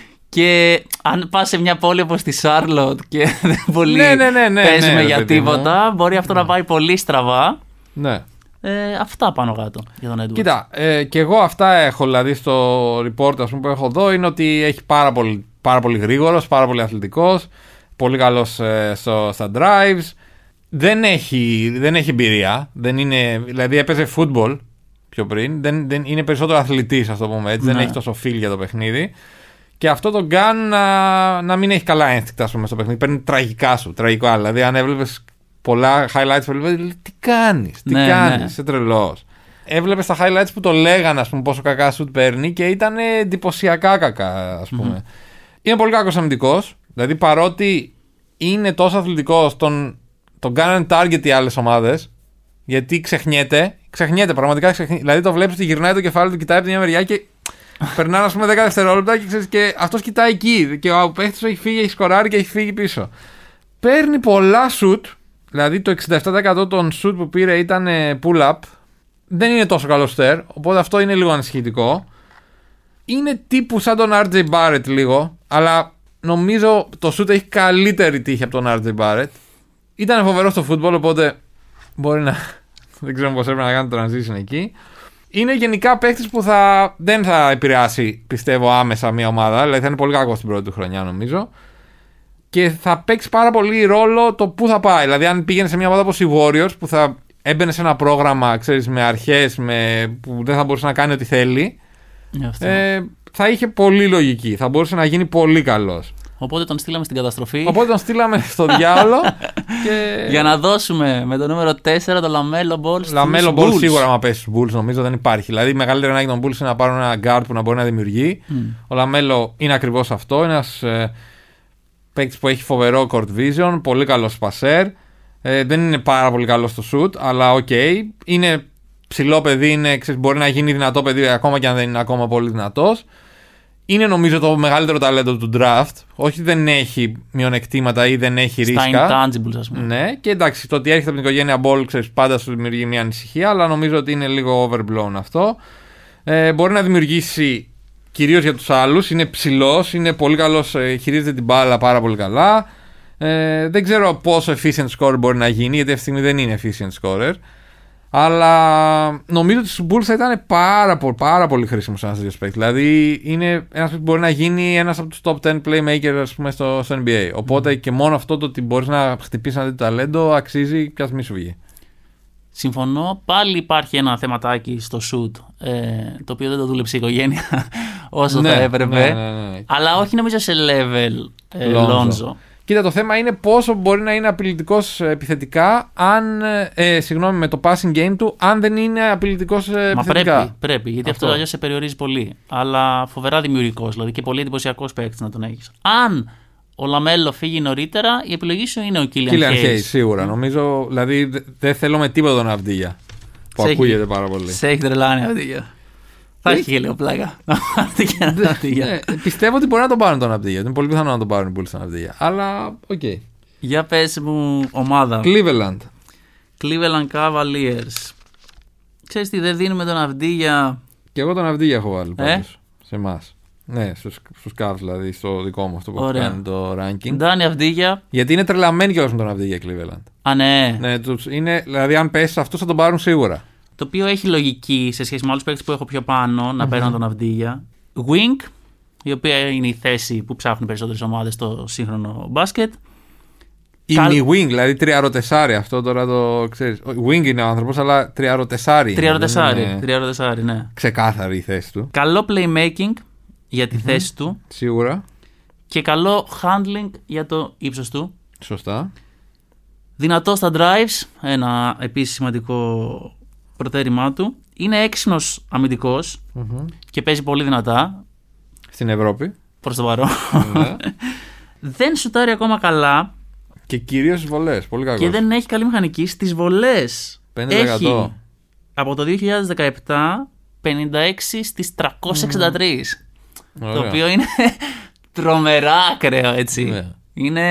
Και αν πας σε μια πόλη όπως τη Charlotte και δεν πολύ ναι, ναι, ναι, ναι, παίζουμε ναι, για ναι, τίποτα, ναι. μπορεί αυτό να πάει πολύ στραβά. Ναι. Ε, αυτά πάνω κάτω για τον Edwards. Κοίτα, ε, και εγώ αυτά έχω δηλαδή στο report ας πούμε, που έχω εδώ, είναι ότι έχει πάρα πολύ, πάρα πολύ γρήγορος, πάρα πολύ αθλητικός, πολύ καλός ε, στο, στα drives. Δεν έχει, δεν έχει εμπειρία, δεν είναι, δηλαδή έπαιζε football πιο πριν, δεν, δεν, είναι περισσότερο αθλητής, ας το πούμε έτσι, ναι. Δεν έχει τόσο feel για το παιχνίδι. Και αυτό τον κάνει να, να μην έχει καλά ένστικτα ας πούμε, στο παιχνίδι. Παίρνει τραγικά σου, τραγικά. Δηλαδή, αν έβλεπες πολλά highlights, έβλεπες, τι κάνεις, τι ναι, κάνεις, ναι. είσαι τρελός. Έβλεπες τα highlights που το λέγανε, ας πούμε, πόσο κακά σουτ παίρνει και ήταν εντυπωσιακά κακά, ας πούμε. Mm-hmm. Είναι πολύ κακός αμυντικός. Δηλαδή, παρότι είναι τόσο αθλητικός, τον, τον κάνανε target οι άλλες ομάδες, γιατί ξεχνιέται, ξεχνιέται, πραγματικά ξεχνιέται. Δηλαδή, το βλέπεις ότι γυρνάει το κεφάλι του, κοιτάει από την μια μεριά και. Περνάνε, ας πούμε, δέκα δευτερόλεπτα και, ξέρεις, και αυτός κοιτάει εκεί. Και ο παίχτης έχει φύγει, έχει σκοράρει και έχει φύγει πίσω. Παίρνει πολλά shoot. Δηλαδή το εξήντα επτά τοις εκατό των shoot που πήρε ήταν pull-up. Δεν είναι τόσο καλό στέρ. Οπότε αυτό είναι λίγο ανησυχητικό. Είναι τύπου σαν τον αρ τζέι Barrett λίγο. Αλλά νομίζω το shoot έχει καλύτερη τύχη από τον αρ τζέι Barrett. Ήταν φοβερό στο football, οπότε μπορεί να. Δεν ξέρω πώς έπρεπε να κάνει το transition εκεί. Είναι γενικά παίκτης που θα, δεν θα επηρεάσει, πιστεύω, άμεσα μια ομάδα. Δηλαδή θα είναι πολύ κακό στην πρώτη του χρονιά, νομίζω. Και θα παίξει πάρα πολύ ρόλο το πού θα πάει. Δηλαδή, αν πήγαινε σε μια ομάδα όπως οι Warriors, που θα έμπαινε σε ένα πρόγραμμα, ξέρεις, με αρχές, με, που δεν θα μπορούσε να κάνει ό,τι θέλει, ε, θα είχε πολύ λογική. Θα μπορούσε να γίνει πολύ καλός. Οπότε τον στείλαμε στην καταστροφή. Οπότε τον στείλαμε στο διάολο. Και... για να δώσουμε με το νούμερο τέσσερα το Λαμέλο Ball στους Λαμέλο Bulls. Ball σίγουρα, άμα πέσει στους Bulls, νομίζω δεν υπάρχει. Δηλαδή, η μεγαλύτερη ανάγκη των Bulls είναι να πάρουν ένα guard που να μπορεί να δημιουργεί. Mm. Ο Λαμέλο είναι ακριβώς αυτό. Ένας ε, παίκτης που έχει φοβερό court vision, πολύ καλός passer. Ε, δεν είναι πάρα πολύ καλός στο shoot, αλλά οκ. Okay. Είναι ψηλό παιδί, είναι, ξέρεις, μπορεί να γίνει δυνατό παιδί ακόμα και αν δεν είναι ακόμα πολύ δυνατός. Είναι νομίζω το μεγαλύτερο ταλέντο του draft. Όχι δεν έχει μειονεκτήματα ή δεν έχει ρίσκα. Στα intangibles, ας πούμε. Ναι, και εντάξει, το ότι έρχεται από την οικογένεια Ball, ξέρεις, πάντα σου δημιουργεί μια ανησυχία, αλλά νομίζω ότι είναι λίγο overblown αυτό. Ε, μπορεί να δημιουργήσει κυρίως για τους άλλους. Είναι ψηλός, είναι πολύ καλός, ε, χειρίζεται την μπάλα πάρα πολύ καλά. Ε, δεν ξέρω πόσο efficient scorer μπορεί να γίνει, γιατί αυτή τη στιγμή δεν είναι efficient scorer. Αλλά νομίζω ότι στους Bulls θα ήταν πάρα, πάρα πολύ χρήσιμο σε ένας τέτοιος παίκτης. Δηλαδή είναι ένας που μπορεί να γίνει ένας από τους top δέκα playmakers, ας πούμε, στο, στο N B A. Οπότε mm. και μόνο αυτό το ότι μπορείς να χτυπήσεις ένα τέτοιο ταλέντο αξίζει ποια στιγμή σου βγει. Συμφωνώ. Πάλι υπάρχει ένα θεματάκι στο shoot, ε, το οποίο δεν το δούλεψε η οικογένεια όσο ναι, θα έπρεπε. Ναι, ναι, ναι. Αλλά όχι νομίζω σε level ε, Lonzo. Κοίτα, το θέμα είναι πόσο μπορεί να είναι απειλητικός επιθετικά αν, ε, συγγνώμη, με το passing game του, αν δεν είναι απειλητικός επιθετικά. Μα πρέπει, πρέπει γιατί αυτό, αυτό αλλιώς σε περιορίζει πολύ. Αλλά φοβερά δημιουργικός, δηλαδή και πολύ εντυπωσιακός παίκτης να τον έχεις. Αν ο Λαμέλο φύγει νωρίτερα, η επιλογή σου είναι ο Killian Hayes. Hayes, σίγουρα. Mm. Νομίζω, δηλαδή δεν θέλω με τίποτα τον Αυδίγια. Που σε ακούγεται έχει, πάρα πολύ. Σε έχει τρελάνει Αυδίγια. Θα έχει και λίγο πλάκα. Πιστεύω ότι μπορεί να τον πάρουν τον Αυδίγια. Είναι πολύ πιθανό να τον πάρουν οι Bulls τον Αυδίγια. Αλλά οκ. Okay. Για πες μου ομάδα. Cleveland. Cleveland Cavaliers. Ξέρεις τι, δεν δίνουμε τον Αυδίγια. Και εγώ τον Αυδίγια έχω βάλει πάντως. Σε εμάς. Ναι, στους, στους Cavs δηλαδή, στο δικό μου αυτό που έχω κάνει το ranking. Ντάνι Αυδίγια. Γιατί είναι τρελαμένοι κιόλας με τον Αυδίγια Cleveland. Α, ναι. Ναι, τους, είναι, δηλαδή αν πέσει αυτούς θα τον πάρουν σίγουρα. Το οποίο έχει λογική σε σχέση με άλλους παίκτες που έχω πιο πάνω να mm-hmm. παίρνουν τον Αυδίγια. Wing, η οποία είναι η θέση που ψάχνουν περισσότερες ομάδες στο σύγχρονο μπάσκετ. Είναι Καλ... η Wing, δηλαδή τριάροτεσάρι αυτό τώρα το ξέρεις. Wing είναι ο άνθρωπος, αλλά τριάροτεσάρι. Τριάροτεσάρι, είναι... τριάροτεσάρι, ναι. Ξεκάθαρη η θέση του. Καλό playmaking για τη mm-hmm. θέση του. Σίγουρα. Και καλό handling για το ύψος του. Σωστά. Δυνατό στα drives, ένα επίσης σημαντικό προτέρημά του. Είναι έξυπνος αμυντικός mm-hmm. και παίζει πολύ δυνατά. Στην Ευρώπη. Προς το παρόν. Ναι. Δεν σουτάρει ακόμα καλά. Και κυρίως στις βολές. Πολύ κακός. Και δεν έχει καλή μηχανική στις βολές. πενήντα τοις εκατό. Έχει από το δύο χιλιάδες δεκαεπτά πενήντα έξι στις τριακόσιες εξήντα τρία. Mm. Το οποίο είναι τρομερά ακραίο, έτσι. Ναι. Είναι...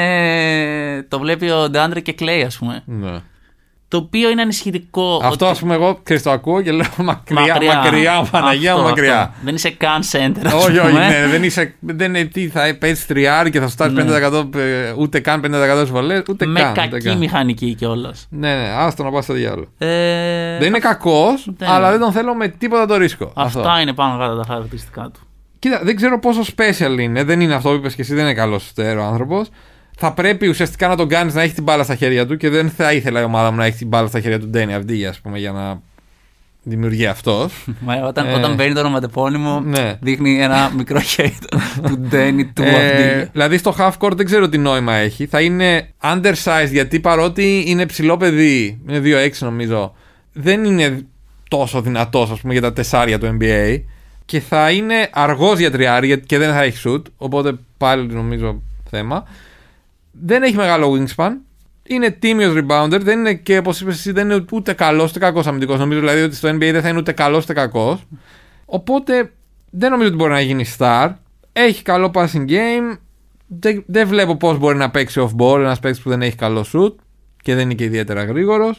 Το βλέπει ο Ντάντρε και κλαίει, ας πούμε. Ναι. Το οποίο είναι ανησυχητικό. Αυτό, ότι... ας πούμε, εγώ ξέρεις, το ακούω και λέω μακριά, μακριά, μακριά Παναγία μου, μακριά. Αυτό. Δεν είσαι καν center. Όχι, όχι, ναι, δεν είσαι. Δεν είναι τι, θα παίζει τριάρι και θα σου πενήντα τοις εκατό, ούτε καν πενήντα τοις εκατό στις βολές, ούτε με καν. Με κακή καν. μηχανική κιόλας. Ναι, ναι, άστο να πας στο διάλογο. Ε... Δεν είναι κακός, ναι. Αλλά δεν τον θέλω με τίποτα το ρίσκο. Αυτά αυτό. Είναι πάνω κάτω τα χαρακτηριστικά του. Κοίτα, δεν ξέρω πόσο special είναι. Δεν είναι αυτό που είπες και εσύ, δεν είναι καλός στέρεο άνθρωπος. Θα πρέπει ουσιαστικά να τον κάνεις να έχει την μπάλα στα χέρια του και δεν θα ήθελα η ομάδα μου να έχει την μπάλα στα χέρια του Ντένι Αυδίγια, ας πούμε, για να δημιουργεί αυτός. Μα όταν, ε... όταν παίρνει το ονοματεπώνυμο, ναι. Δείχνει ένα μικρό χέρι του Ντένι του ε, Αυδίγια. Δηλαδή στο half court δεν ξέρω τι νόημα έχει. Θα είναι undersized γιατί παρότι είναι ψηλό παιδί, είναι δύο έξι νομίζω, δεν είναι τόσο δυνατός, ας πούμε, για τα τεσσάρια του N B A. Και θα είναι αργός για τριάρι και δεν θα έχει shoot. Οπότε πάλι νομίζω θέμα. Δεν έχει μεγάλο wingspan. Είναι τίμιος rebounder. Δεν είναι και, όπως είπες εσύ, δεν είναι ούτε καλός ούτε κακός αμυντικός. Νομίζω δηλαδή ότι στο N B A δεν θα είναι ούτε καλός ούτε κακός. Οπότε δεν νομίζω ότι μπορεί να γίνει star. Έχει καλό passing game. Δεν, δεν βλέπω πώς μπορεί να παίξει off ball ένας παίκτης που δεν έχει καλό shoot και δεν είναι και ιδιαίτερα γρήγορος.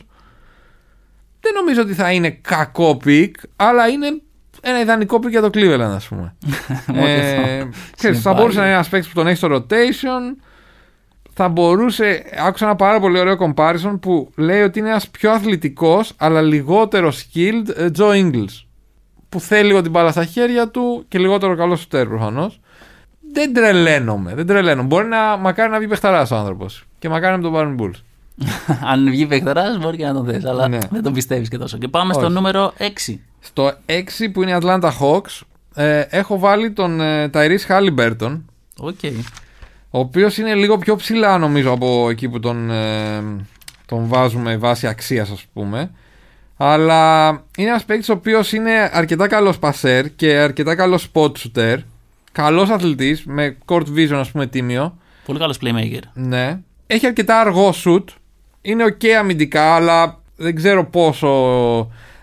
Δεν νομίζω ότι θα είναι κακό pick, αλλά είναι ένα ιδανικό pick για το Cleveland, ας πούμε. ε, ξέρεις, θα μπορούσε να είναι ένας παίκτης που τον έχει στο rotation. Θα μπορούσε, άκουσα ένα πάρα πολύ ωραίο comparison που λέει ότι είναι ένας πιο αθλητικός αλλά λιγότερο skilled Joe Ingles, που θέλει λίγο την μπάλα στα χέρια του και λιγότερο καλό σουτέρ προφανώς. Δεν τρελαίνομαι, δεν τρελαίνομαι. Μπορεί να, μακάρι να βγει παιχταράς ο άνθρωπος και μακάρι να τον πάρουν Bulls. Αν βγει παιχταράς μπορεί και να τον θες, αλλά ναι. Δεν τον πιστεύεις και τόσο. Και πάμε όχι. Στο νούμερο έξι. Στο έξι που είναι η Atlanta Hawks, ε, έχω βάλει τον ε, Tyrese Halliburton. Οκ. Okay. Ο οποίος είναι λίγο πιο ψηλά νομίζω από εκεί που τον, ε, τον βάζουμε βάση αξίας, ας πούμε. Αλλά είναι ένας παίκτης ο οποίος είναι αρκετά καλός πασέρ και αρκετά καλός spot shooter. Καλός αθλητής με court vision, ας πούμε, τίμιο. Πολύ καλός playmaker. Ναι. Έχει αρκετά αργό shoot. Είναι ok αμυντικά, αλλά δεν ξέρω πόσο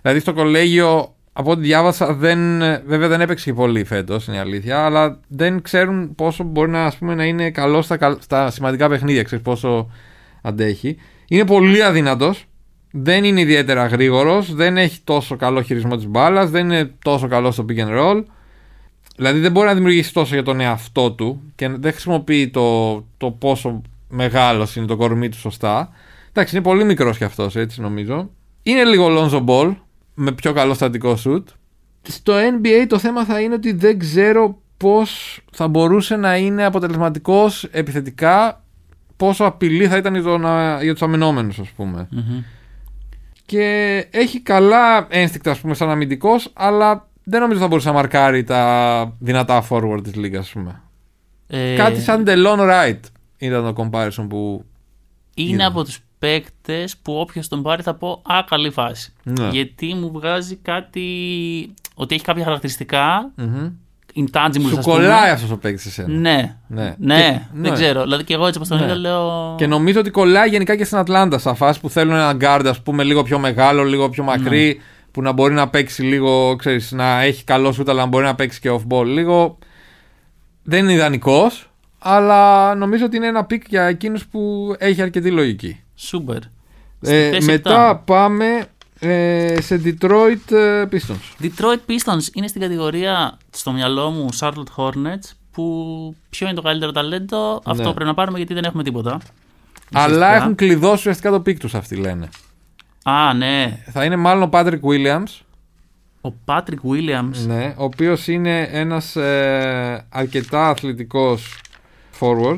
Δηλαδή στο κολέγιο, από ό,τι διάβασα, δεν, βέβαια δεν έπαιξε και πολύ φέτος, είναι η αλήθεια, αλλά δεν ξέρουν πόσο μπορεί να, ας πούμε, να είναι καλό στα, στα σημαντικά παιχνίδια, ξέρεις πόσο αντέχει. Είναι πολύ αδύνατος, δεν είναι ιδιαίτερα γρήγορος, δεν έχει τόσο καλό χειρισμό της μπάλας, δεν είναι τόσο καλό στο pick and roll. Δηλαδή δεν μπορεί να δημιουργήσει τόσο για τον εαυτό του και δεν χρησιμοποιεί το, το πόσο μεγάλος είναι το κορμί του σωστά. Εντάξει, είναι πολύ μικρός κι αυτός, έτσι νομίζω. Είναι λίγο Lonzo Ball, με πιο καλό στατικό σουτ. Στο N B A το θέμα θα είναι ότι δεν ξέρω πώς θα μπορούσε να είναι αποτελεσματικός επιθετικά, πόσο απειλή θα ήταν για, τον, για τους αμυνόμενους, ας πούμε. Mm-hmm. Και έχει καλά ένστικτα, ας πούμε, σαν αμυντικός, αλλά δεν νομίζω θα μπορούσε να μαρκάρει τα δυνατά forward της λίγας, ας πούμε. Ε... Κάτι σαν Delon Wright ήταν το comparison που είναι είδα. Από τους παίκτες που όποιος τον πάρει θα πω «Α, καλή φάση». Ναι. Γιατί μου βγάζει κάτι, ότι έχει κάποια χαρακτηριστικά mm-hmm. intangibles. Σου κολλάει αυτός ο παίκτης εσένα. Ναι, ναι, ναι, και, δεν ναι. ξέρω. Δηλαδή και εγώ έτσι όπως τον ναι. είδα λέω... Και νομίζω ότι κολλάει γενικά και στην Ατλάντα στα φάση που θέλουν έναν guard, ας πούμε, λίγο πιο μεγάλο, λίγο πιο μακρύ, ναι. που να μπορεί να παίξει λίγο, ξέρεις, να έχει καλό σούτ, αλλά να μπορεί να παίξει και off-ball. Λίγο δεν είναι ιδανικός, αλλά νομίζω ότι είναι ένα πικ για εκείνους που έχει αρκετή λογική. Σούπερ. Ε, μετά πάμε ε, σε Detroit Pistons. Detroit Pistons είναι στην κατηγορία, στο μυαλό μου, Charlotte Hornets, που ποιο είναι το καλύτερο ταλέντο, ναι. αυτό πρέπει να πάρουμε γιατί δεν έχουμε τίποτα. Αλλά έχουν κλειδώσει ουσιαστικά το πικ τους αυτοί λένε. Α, ναι. Θα είναι μάλλον ο Patrick Williams. Ο Patrick Williams. Ναι, ο οποίος είναι ένας ε, αρκετά αθλητικός forward.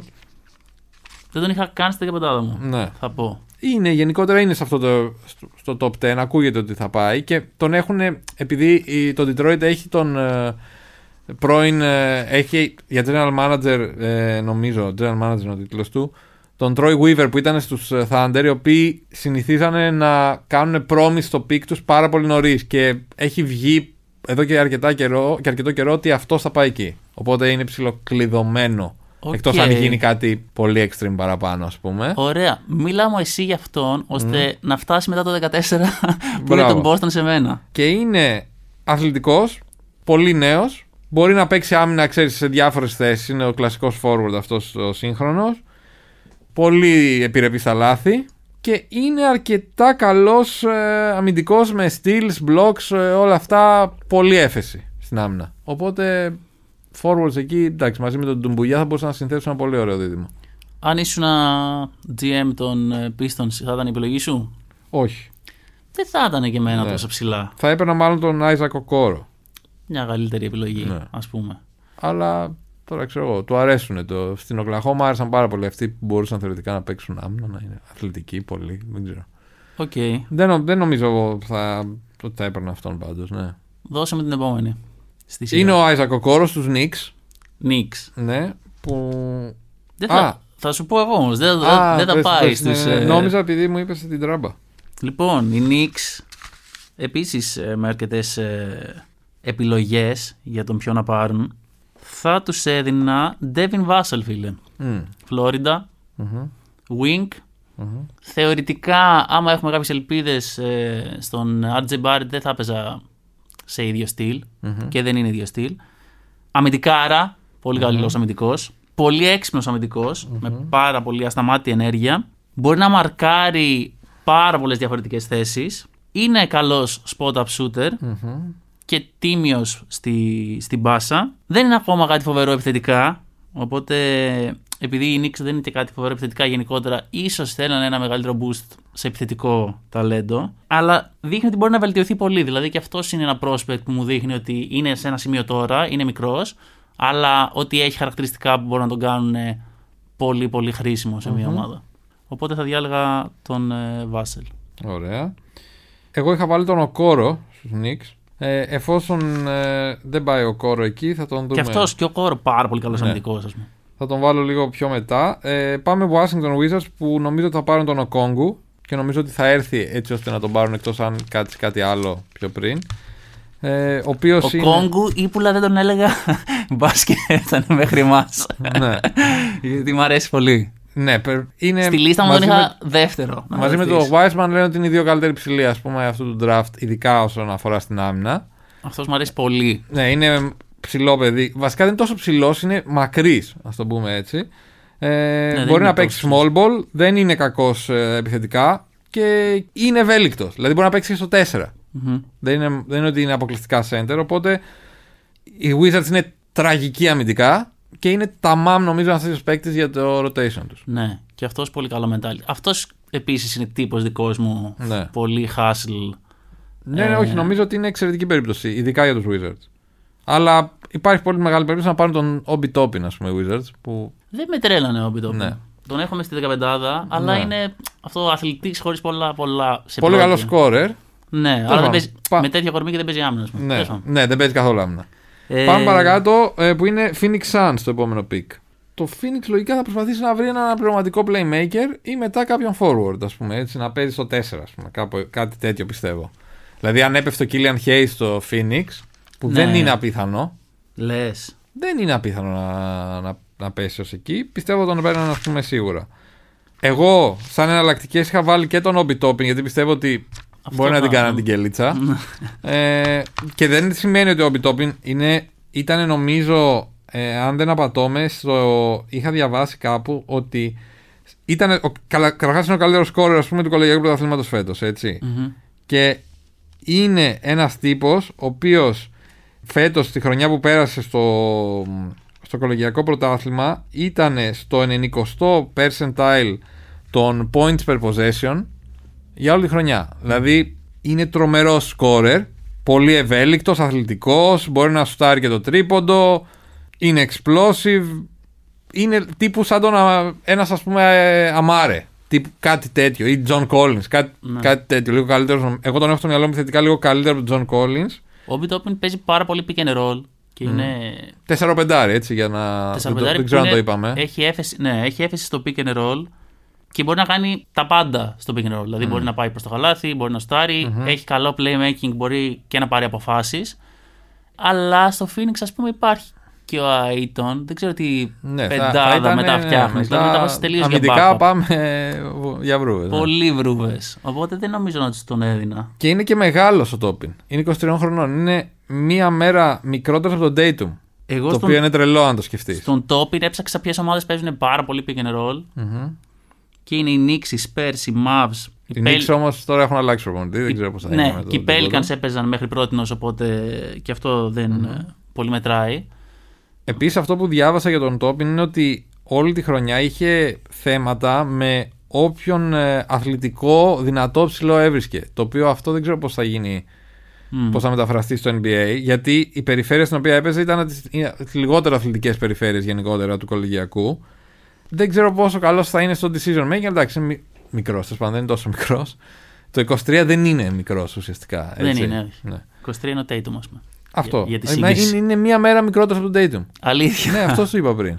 Δεν τον είχα καν στα τίποτα μου. Ναι. Θα πω. Είναι, γενικότερα είναι σε αυτό το, στο, στο top δέκα, ακούγεται ότι θα πάει και τον έχουν, επειδή το Detroit έχει τον ε, πρώην, ε, έχει για general manager, ε, νομίζω, general manager είναι ο τίτλος του, τον Troy Weaver που ήταν στους Thunder, οι οποίοι συνηθίζανε να κάνουν promise στο pick τους πάρα πολύ νωρίς και έχει βγει εδώ και, αρκετά καιρό, και αρκετό καιρό ότι αυτός θα πάει εκεί. Οπότε είναι ψιλοκλειδωμένο. Okay. Εκτός αν γίνει κάτι πολύ extreme παραπάνω, ας πούμε. Ωραία. Μίλα μου εσύ για αυτόν, ώστε mm. να φτάσει μετά το δεκατέσσερα που είναι τον Boston σε μένα. Και είναι αθλητικός, πολύ νέος. Μπορεί να παίξει άμυνα, ξέρεις, σε διάφορες θέσεις. Είναι ο κλασικός forward αυτός ο σύγχρονος. Πολύ επιρρεπή στα λάθη. Και είναι αρκετά καλός ε, αμυντικός με steals, blocks, ε, όλα αυτά. Πολύ έφεση στην άμυνα. Οπότε forwards εκεί, εντάξει, μαζί με τον Ντουμπουλιά θα μπορούσαν να συνθέσουν ένα πολύ ωραίο δίδυμο. Αν ήσουν τζι εμ των Pistons, θα ήταν η επιλογή σου? Όχι. Δεν θα ήταν και εμένα ναι. τόσο ψηλά. Θα έπαιρνα μάλλον τον Isaac Okoro. Μια καλύτερη επιλογή, ναι. ας πούμε. Αλλά τώρα ξέρω εγώ, του αρέσουν. Το... Στην Οκλαχώμα άρεσαν πάρα πολύ αυτοί που μπορούσαν θεωρητικά να παίξουν άμυνα, να είναι αθλητικοί πολύ. Δεν ξέρω. Okay. Δεν, δεν νομίζω θα, ότι θα έπαιρνα αυτόν πάντως, ναι. Δώσε με την επόμενη. Είναι ο Isaac Okoro στους Knicks. Knicks. Ναι, που... Δεν θα, Α. θα σου πω εγώ όμως, δεν, Α, δεν θα πάει πες, στους... Ναι, ναι, νόμιζα επειδή μου είπες την τράμπα. Λοιπόν, οι Knicks επίσης με αρκετές ε, επιλογές για τον ποιο να πάρουν. Θα τους έδινα Devin Vassell, φίλε. Φλόριντα, mm. mm-hmm. Wink. Mm-hmm. Θεωρητικά, άμα έχουμε κάποιες ελπίδες ε, στον αρ τζέι Barrett, δεν θα έπαιζα σε ίδιο στυλ mm-hmm. και δεν είναι ίδιο στυλ. Αμυντικάρα, πολύ mm-hmm. καλός αμυντικός. Πολύ έξυπνος αμυντικός, mm-hmm. με πάρα πολύ ασταμάτητη ενέργεια. Μπορεί να μαρκάρει πάρα πολλές διαφορετικές θέσεις. Είναι καλός spot-up shooter mm-hmm. και τίμιος στη, στην μπάσα. Δεν είναι ακόμα κάτι φοβερό επιθετικά. Οπότε, επειδή οι Knicks δεν είναι και κάτι φοβερό επιθετικά γενικότερα, ίσως θέλουν ένα μεγαλύτερο boost σε επιθετικό ταλέντο. Αλλά δείχνει ότι μπορεί να βελτιωθεί πολύ. Δηλαδή και αυτός είναι ένα prospect που μου δείχνει ότι είναι σε ένα σημείο τώρα, είναι μικρός, αλλά ότι έχει χαρακτηριστικά που μπορούν να τον κάνουν πολύ πολύ χρήσιμο σε μια mm-hmm. ομάδα. Οπότε θα διάλεγα τον ε, Vassell. Ωραία. Εγώ είχα βάλει τον Okoro στους Knicks. Ε, εφόσον ε, δεν πάει ο Okoro εκεί, θα τον δούμε. Και αυτός και ο Okoro πάρα πολύ καλός ναι. αμυντικός, ας πούμε. Θα τον βάλω λίγο πιο μετά. Ε, πάμε Washington Wizards που νομίζω ότι θα πάρουν τον Okongwu και νομίζω ότι θα έρθει έτσι ώστε να τον πάρουν, εκτός αν κάτσει κάτι άλλο πιο πριν. Ε, ο οποίος ο είναι... Κόγκου ύπουλα δεν τον έλεγα μπάσκετ, ήταν μέχρι εμάς. Ναι. Γιατί μου αρέσει πολύ. Ναι, είναι. Στη λίστα μου τον είχα με, δεύτερο. Μαζί με το Wiseman λένε ότι είναι οι δύο καλύτεροι ψηλοί, ας πούμε, αυτού του draft, ειδικά όσον αφορά στην άμυνα. Αυτός μου αρέσει πολύ. Ναι, είναι ψηλό παιδί. Βασικά δεν είναι τόσο ψηλός, είναι μακρύς, ας το πούμε έτσι. Ε, ναι, μπορεί να παίξει small ball, δεν είναι κακός ε, επιθετικά και είναι ευέλικτος. Δηλαδή μπορεί να παίξει και στο τέσσερα. Mm-hmm. Δεν, είναι, δεν είναι ότι είναι αποκλειστικά center. Οπότε οι Wizards είναι τραγικοί αμυντικά και είναι ταμάμ νομίζω ένας τέτοιος παίκτης για το rotation τους. Ναι, και αυτός πολύ καλό mentality. Αυτός επίσης είναι τύπος δικός μου. Ναι. Πολύ hustle. Ναι, ναι, όχι, νομίζω ότι είναι εξαιρετική περίπτωση, ειδικά για τους Wizards. Αλλά υπάρχει πολύ μεγάλη περίπτωση να πάρουν τον Obi Toppin, ας πούμε, οι Wizards. Που... Δεν με τρέλανε ο Obi Toppin. Ναι. Τον έχουμε στη δεκαπεντάδα, αλλά ναι. είναι αυτό αθλητής χωρίς πολλά, πολλά σε πολύ καλό σκόρερ. Ναι, αλλά δεν παίζει, Πα... με τέτοια κορμί και δεν παίζει άμυνα. Ναι, ναι, δεν παίζει καθόλου άμυνα. Ε... Πάμε παρακάτω που είναι Phoenix Suns το επόμενο pick. Το Phoenix λογικά θα προσπαθήσει να βρει ένα αναπληρωματικό playmaker ή μετά κάποιον forward, ας πούμε, έτσι, να παίζει στο τέσσερα, ας πούμε, κάπου, κάτι τέτοιο πιστεύω. Δηλαδή αν έπεφτε ο Killian Hayes στο Phoenix, που ναι. δεν είναι απίθανο. Λες. Δεν είναι απίθανο να, να, να πέσει ως εκεί. Πιστεύω τον παίρνουν, ας πούμε, σίγουρα. Εγώ, σαν εναλλακτικές, είχα βάλει και τον Obi Toppin, γιατί πιστεύω ότι αυτό μπορεί να την κάνει την κελίτσα. ε, και δεν σημαίνει ότι ο Obi Toppin είναι, ήταν, νομίζω, ε, αν δεν απατώμε, στο, είχα διαβάσει κάπου ότι ήταν, καταρχάς είναι ο καλύτερος σκόρερ, ας πούμε, του κολεγιακού πρωταθλήματος φέτος, έτσι. Mm-hmm. Και είναι ένας τύπος ο οποίος φέτος, τη χρονιά που πέρασε στο, στο κολεγιακό πρωτάθλημα, ήταν στο ενενηκοστό percentile των points per possession για όλη τη χρονιά. Mm. Δηλαδή είναι τρομερός σκόρερ, πολύ ευέλικτος, αθλητικός, μπορεί να σουτάρει και το τρίποντο, είναι explosive, είναι τύπου σαν τον ένας, ας πούμε, Αμάρε. Τύπου, κάτι τέτοιο, ή John Collins, κάτι, ναι. κάτι τέτοιο, λίγο καλύτερο. Εγώ τον έχω στο μυαλό μου θετικά λίγο καλύτερο από τον John Collins. Ο Obi Toppin παίζει πάρα πολύ pick and roll και mm. είναι. τέσσερα πέντε, έτσι, για να. Δεν, δεν ξέρω αν το είπαμε. Έχει έφεση, ναι, έχει έφεση στο pick and roll και μπορεί να κάνει τα πάντα στο pick and roll. Δηλαδή mm. μπορεί να πάει προς το χαλάθι, μπορεί να στάρει, mm-hmm. έχει καλό playmaking, μπορεί και να πάρει αποφάσεις. Αλλά στο Phoenix, ας πούμε, υπάρχει και ο Aiton, δεν ξέρω τι ναι, πεντάδα θα, θα μετά φτιάχνει. Δηλαδή μετά πας τελείως για μπάκο. Αμυντικά πάμε για βρούβες. Πολύ ναι. βρούβες. Οπότε δεν νομίζω να τους τον έδινα. Και είναι και μεγάλος ο Toppin. Είναι είκοσι τρία χρονών. Είναι μία μέρα μικρότερος από τον Tatum. Εγώ το στον... οποίο είναι τρελό αν το σκεφτείς. Στον Toppin έψαξα ποιες ομάδες παίζουν πάρα πολύ pick and roll. Mm-hmm. Και είναι οι Knicks, οι Spurs, οι Mavs. Οι Pel... Knicks όμως τώρα έχουν αλλάξει προπονητή. Δεν ξέρω πώς θα είναι. Ναι, και οι Pelicans έπαιζαν μέχρι πρότινος, οπότε και αυτό δεν mm-hmm. πολύ μετράει. Επίσης αυτό που διάβασα για τον Toppin είναι ότι όλη τη χρονιά είχε θέματα με όποιον ε, αθλητικό δυνατό ψηλό έβρισκε. Το οποίο αυτό δεν ξέρω πώς θα γίνει, mm. πώς θα μεταφραστεί στο N B A, γιατί οι περιφέρειες στην οποία έπαιζε ήταν τις, τις λιγότερο αθλητικές περιφέρειες γενικότερα του κολεγιακού. Δεν ξέρω πόσο καλός θα είναι στο decision making, εντάξει είναι μικρός, δεν είναι τόσο μικρός. Το είκοσι τρία δεν είναι μικρός ουσιαστικά. Έτσι. Δεν είναι, ναι. είκοσι τρία είναι ο Tatum, ας πούμε. Αυτό. Για, για είναι, είναι μία μέρα μικρότερο από τον Tatum. Αλήθεια. Ναι, αυτό σου είπα πριν.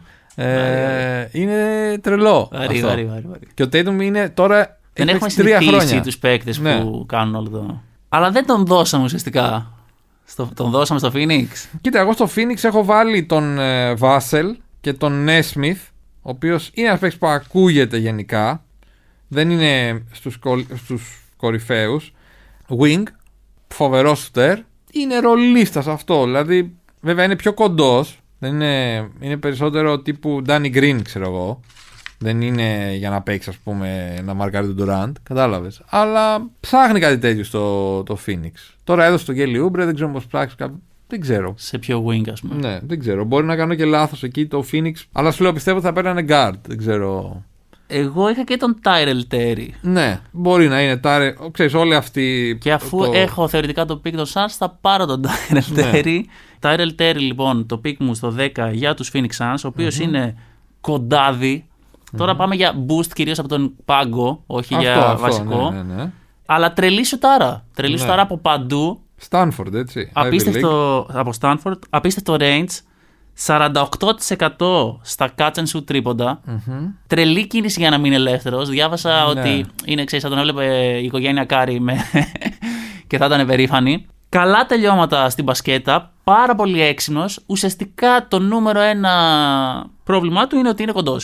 ε, είναι τρελό. Βαρύ, βαρύ, βαρύ, βαρύ. Και ο Tatum είναι τώρα. Δεν έχουμε συνηθίσει τους παίκτες ναι. που κάνουν όλο το. Αλλά δεν τον δώσαμε ουσιαστικά. Στο, τον δώσαμε στο Phoenix. Κοίτα, εγώ στο Phoenix έχω βάλει τον ε, Vassell και τον Nesmith, ο οποίος είναι ένας παίκτης που ακούγεται γενικά. Δεν είναι στους, στους κορυφαίους. Wing, φοβερός σουτέρ. Είναι ρολίστας αυτό, δηλαδή βέβαια είναι πιο κοντός, δεν είναι, είναι περισσότερο τύπου Danny Green, ξέρω εγώ. Δεν είναι για να παίξει, ας πούμε, να μαρκάρει τον Durant, κατάλαβες. Αλλά ψάχνει κάτι τέτοιο στο το Phoenix. Τώρα έδωσε τον Kelly Oubre, δεν ξέρω πώς ψάξει κάποιο. Δεν ξέρω. Σε ποιο wing, ας πούμε. Ναι, δεν ξέρω. Μπορεί να κάνω και λάθος εκεί το Phoenix, αλλά σου λέω πιστεύω θα παίρνανε guard. Δεν ξέρω. Εγώ είχα και τον Tyrell Terry. Ναι, μπορεί να είναι Tyrell. Ξέρεις, όλοι αυτοί. Και αφού το... έχω θεωρητικά το pick των Suns, θα πάρω τον Tyrell ναι. Terry. Tyrell Terry, λοιπόν, το pick μου στο δέκα για τους Phoenix Suns, ο οποίος mm-hmm. είναι κοντάδι. Mm-hmm. Τώρα πάμε για boost κυρίως από τον πάγκο, όχι αυτό, για αυτό, βασικό. Ναι, ναι, ναι. Αλλά τρελή σουτάρα. Τρελή ναι. σουτάρα από παντού. Stanford, έτσι. Απίστευτο από Stanford. Απίστευτο range. σαράντα οκτώ τοις εκατό στα catch and shoot τρίποντα. Mm-hmm. Τρελή κίνηση για να μην είναι ελεύθερος. Διάβασα ναι. ότι είναι, ξέρεις, θα τον έβλεπε η οικογένεια Κάρι με... και θα ήταν περήφανη. Καλά τελειώματα στην μπασκέτα. Πάρα πολύ έξυπνος. Ουσιαστικά το νούμερο ένα πρόβλημά του είναι ότι είναι κοντός.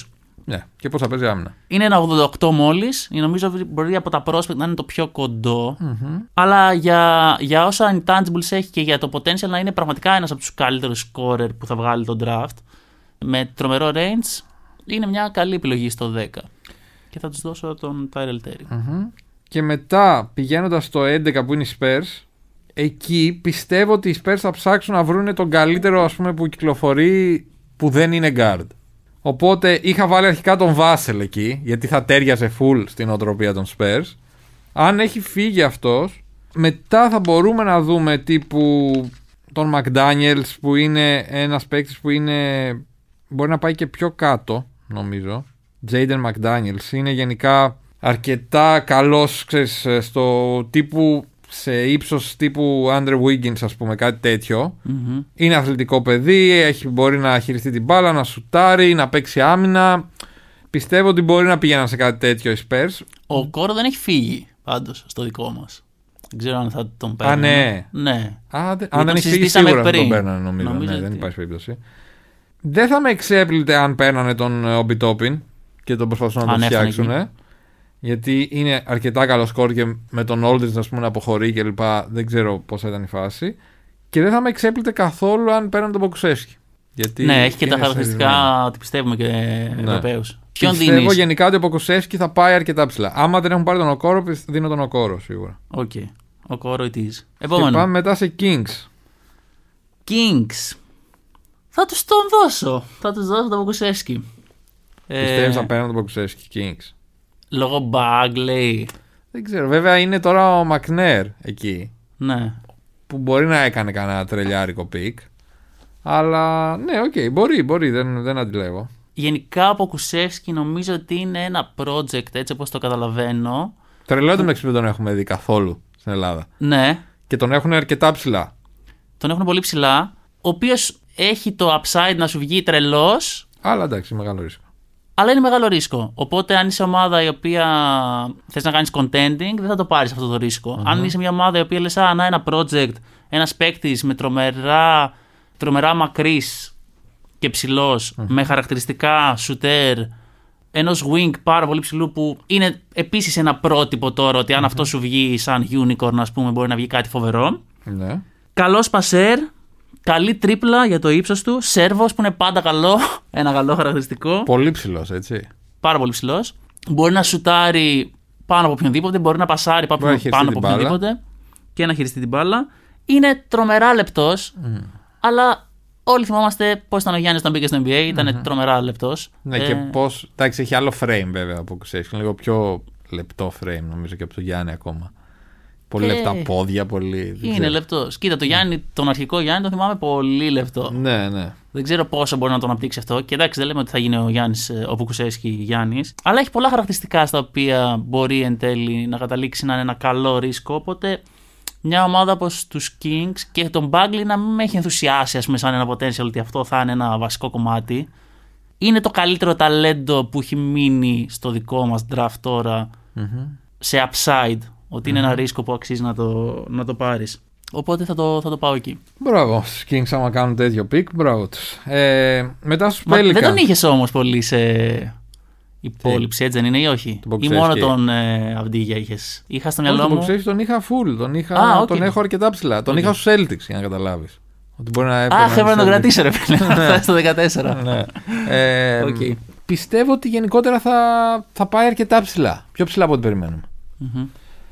Ναι, και πώς θα παίζει άμυνα. Είναι ένα ογδόντα οκτώ μόλις. Νομίζω ότι μπορεί από τα prospect να είναι το πιο κοντό. Mm-hmm. Αλλά για, για όσα intangibles έχει και για το potential να είναι πραγματικά ένας από τους καλύτερους scorer που θα βγάλει το draft. Με τρομερό range, είναι μια καλή επιλογή στο δέκα. Και θα τους δώσω τον Tyrell Terry. Mm-hmm. Και μετά πηγαίνοντας στο έντεκα που είναι οι Spurs, εκεί πιστεύω ότι οι Spurs θα ψάξουν να βρουν τον καλύτερο, ας πούμε, που κυκλοφορεί που δεν είναι guard. Οπότε είχα βάλει αρχικά τον Vassell εκεί, γιατί θα τέριαζε full στην οτροπία των Spurs. Αν έχει φύγει αυτός, μετά θα μπορούμε να δούμε τύπου τον McDaniels, που είναι ένας παίκτης που είναι, μπορεί να πάει και πιο κάτω, νομίζω. Jaden McDaniels είναι γενικά αρκετά καλός, ξέρεις, στο τύπου, σε ύψος τύπου Andrew Wiggins, ας πούμε, κάτι τέτοιο. Mm-hmm. Είναι αθλητικό παιδί, έχει, μπορεί να χειριστεί την μπάλα, να σουτάρει, να παίξει άμυνα. Πιστεύω ότι μπορεί να πηγαίνουν σε κάτι τέτοιο οι Spurs. Ο Κόρο δεν έχει φύγει πάντως στο δικό μας. Δεν ξέρω αν θα τον παίρνουν. Α, ναι. ναι. Α, δε, αν δεν έχει φύγει, σίγουρα πριν. Θα τον παίρνανε, νομίζω. νομίζω ναι, ότι... δεν υπάρχει περίπτωση. Δεν θα με εξέπλητε αν παίρνανε τον Obi Toppin και τον προσπαθούν να τον φτιάξουν. Ε, γιατί είναι αρκετά καλό σκορ και με τον Aldridge, ας πούμε, να αποχωρεί κλπ. Δεν ξέρω πώς θα ήταν η φάση. Και δεν θα με εξέπλητε καθόλου αν παίρνανε τον Ποκουσέσκι. Ναι, έχει και τα χαρακτηριστικά ότι πιστεύουμε και ναι. Ευρωπαίους. Ποιον δίνεις? Πιστεύω γενικά ότι ο Ποκουσέσκι θα πάει αρκετά ψηλά. Άμα δεν έχουν πάρει τον Οκόρο, δίνω τον Οκόρο σίγουρα. Οκ. Okay. Οκόρο it is. Επόμενο. Και πάμε μετά σε Kings. Kings. Θα τους τον δώσω. Θα τους δώσω τον Ποκουσέσκι. Πιστεύεις ε... θα παίρνουν τον Ποκουσέσκι Kings? Λόγω Bagley. Δεν ξέρω. Βέβαια είναι τώρα ο Μακνέρ εκεί. Ναι. Που μπορεί να έκανε κανένα τρελιάρικο πικ. Αλλά ναι, οκ, okay, μπορεί, μπορεί, δεν, δεν αντιλέγω. Γενικά από Κουσεύσκι νομίζω ότι είναι ένα project, έτσι όπως το καταλαβαίνω. Τρελό ότι δεν τον έχουμε δει καθόλου στην Ελλάδα. Ναι. Και τον έχουν αρκετά ψηλά. Τον έχουν πολύ ψηλά. Ο οποίος έχει το upside να σου βγει τρελός. Αλλά εντάξει, μεγάλο ρίσκο. Αλλά είναι μεγάλο ρίσκο. Οπότε, αν είσαι ομάδα η οποία θες να κάνεις contending, δεν θα το πάρεις αυτό το ρίσκο. Mm-hmm. Αν είσαι μια ομάδα η οποία λες, α, να ένα project, ένας παίκτης με τρομερά, τρομερά μακρύς και ψηλός, mm-hmm. με χαρακτηριστικά shooter, ενός wing πάρα πολύ ψηλού, που είναι επίσης ένα πρότυπο τώρα ότι αν mm-hmm. αυτό σου βγει σαν unicorn, ας πούμε, μπορεί να βγει κάτι φοβερό. Mm-hmm. Καλός πασέρ. Καλή τρίπλα για το ύψος του. Σέρβος που είναι πάντα καλό. Ένα καλό χαρακτηριστικό. Πολύ ψηλός, έτσι. Πάρα πολύ ψηλός. Μπορεί να σουτάρει πάνω από οποιονδήποτε. Μπορεί να πασάρει πάνω, πάνω από οποιονδήποτε. Και να χειριστεί την μπάλα. Είναι τρομερά λεπτός. Mm. Αλλά όλοι θυμόμαστε πώς ήταν ο Γιάννης όταν μπήκε στο N B A. Ήταν mm-hmm. τρομερά λεπτός. Ναι, ε... και πώς. Εντάξει, έχει άλλο frame βέβαια από Κουσέσκι. Λίγο πιο λεπτό frame νομίζω και από τον Γιάννη ακόμα. Πολύ και... λεπτά πόδια, πολύ. Είναι λεπτός. Κοίτα, το Γιάννη, τον αρχικό Γιάννη τον θυμάμαι πολύ λεπτό. Ναι, ναι. Δεν ξέρω πόσο μπορεί να τον αναπτύξει αυτό. Και εντάξει, δεν λέμε ότι θα γίνει ο Γιάννης, ο Πουκουσέσκι Γιάννης. Αλλά έχει πολλά χαρακτηριστικά στα οποία μπορεί εν τέλει να καταλήξει να είναι ένα καλό ρίσκο. Οπότε μια ομάδα όπως τους Kings και τον Bagley να μην με έχει ενθουσιάσει, ας πούμε, σαν ένα potential ότι αυτό θα είναι ένα βασικό κομμάτι. Είναι το καλύτερο ταλέντο που έχει μείνει στο δικό μας draft τώρα mm-hmm. σε upside. Ότι είναι mm-hmm. ένα ρίσκο που αξίζει να το, να το πάρεις. Οπότε θα το, θα το πάω εκεί. Μπράβο στους Kings άμα κάνουν τέτοιο πικ. Μπράβο τους. Ε, μετά στους Pelicans. Δεν τον είχες όμως πολύ σε υπόλοιψη, έτσι δεν είναι ή όχι? Ή μόνο τον ε, Αυντίγια είχες? Είχα στο μυαλό μου. Τον, τον είχα full. Τον, είχα, ah, okay. τον έχω αρκετά ψηλά. Τον okay. είχα στους Celtics για να καταλάβεις. Ότι μπορεί να Αχ, έπρεπε να τον κρατήσω ρε φίλε. Θα στο δεκατέσσερα. Ναι. ε, okay. Πιστεύω ότι γενικότερα θα, θα πάει αρκετά ψηλά. Πιο ψηλά από ό,τι περιμένουμε. Mm-hmm.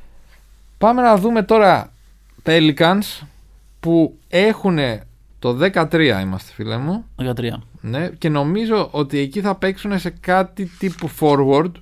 Πάμε να δούμε τώρα Pelicans που έχουν το δεκατρία είμαστε φίλε μου. δεκατρία. Ναι, και νομίζω ότι εκεί θα παίξουν σε κάτι τύπου forward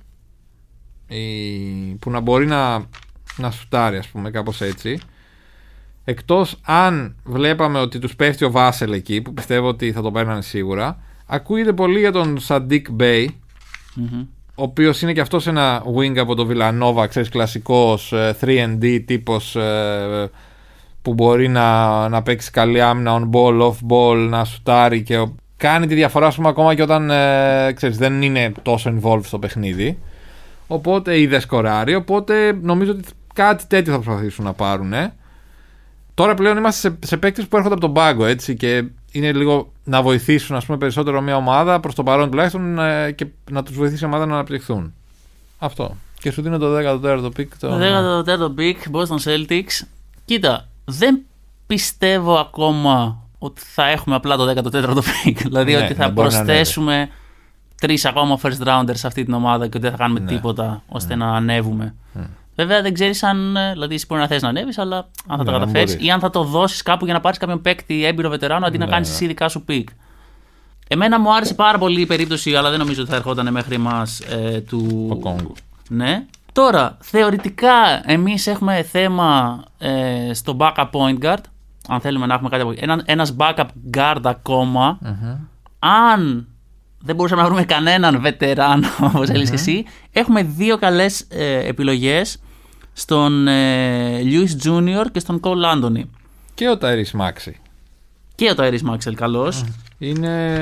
που να μπορεί να, να σουτάρει, ας πούμε, κάπως έτσι. Εκτός αν βλέπαμε ότι τους πέφτει ο Vassell εκεί, που πιστεύω ότι θα το παίρνανε σίγουρα. Ακούγεται πολύ για τον Saddiq Bey, mm-hmm. ο οποίος είναι και αυτός ένα wing από το Villanova, ξέρεις, κλασικός θρι εντ ντι τύπος που μπορεί να, να παίξει καλή άμυνα on ball, off ball, να σουτάρει και κάνει τη διαφορά, ας πούμε, ακόμα και όταν ξέρεις, δεν είναι τόσο involved στο παιχνίδι. Οπότε είδε σκοράρει, οπότε νομίζω ότι κάτι τέτοιο θα προσπαθήσουν να πάρουν. Τώρα πλέον είμαστε σε, σε παίκτες που έρχονται από τον πάγκο, έτσι, και είναι λίγο να βοηθήσουν, ας πούμε, περισσότερο μια ομάδα προς το παρόν τουλάχιστον και να τους βοηθήσει η ομάδα να αναπτυχθούν. Αυτό. Και σου δίνω το δέκατο τέταρτο πικ. Το δέκατο τέταρτο πικ, Boston Celtics. Κοίτα, δεν πιστεύω ακόμα ότι θα έχουμε απλά το δέκατο τέταρτο πικ. Δηλαδή ναι, ότι θα προσθέσουμε τρεις ακόμα first rounders σε αυτή την ομάδα και ότι δεν θα κάνουμε ναι. τίποτα ώστε mm. να ανέβουμε. Mm. Βέβαια δεν ξέρεις αν. Δηλαδή, εσύ μπορεί να θες να ανέβεις, αλλά αν θα ναι, το καταφέρεις ή αν θα το δώσεις κάπου για να πάρεις κάποιον παίκτη έμπειρο βετεράνο αντί ναι, να κάνεις ναι. εσύ δικά σου πικ. Εμένα μου άρεσε πάρα πολύ η περίπτωση, αλλά δεν νομίζω ότι θα ερχόταν μέχρι εμάς ε, του. Ο Κόγκου. Ναι. Τώρα, θεωρητικά, εμείς έχουμε θέμα ε, στο backup point guard. Αν θέλουμε να έχουμε κάτι από εκεί. Ένα, ένας backup guard ακόμα. Mm-hmm. Αν δεν μπορούσαμε να βρούμε κανέναν βετεράνο, όπως mm-hmm. έλεγες εσύ, έχουμε δύο καλές ε, επιλογές στον ε, Lewis Junior και στον Cole Anthony. Και ο Tyrese Maxey. Και ο Tyrese Maxey καλός. Mm. Είναι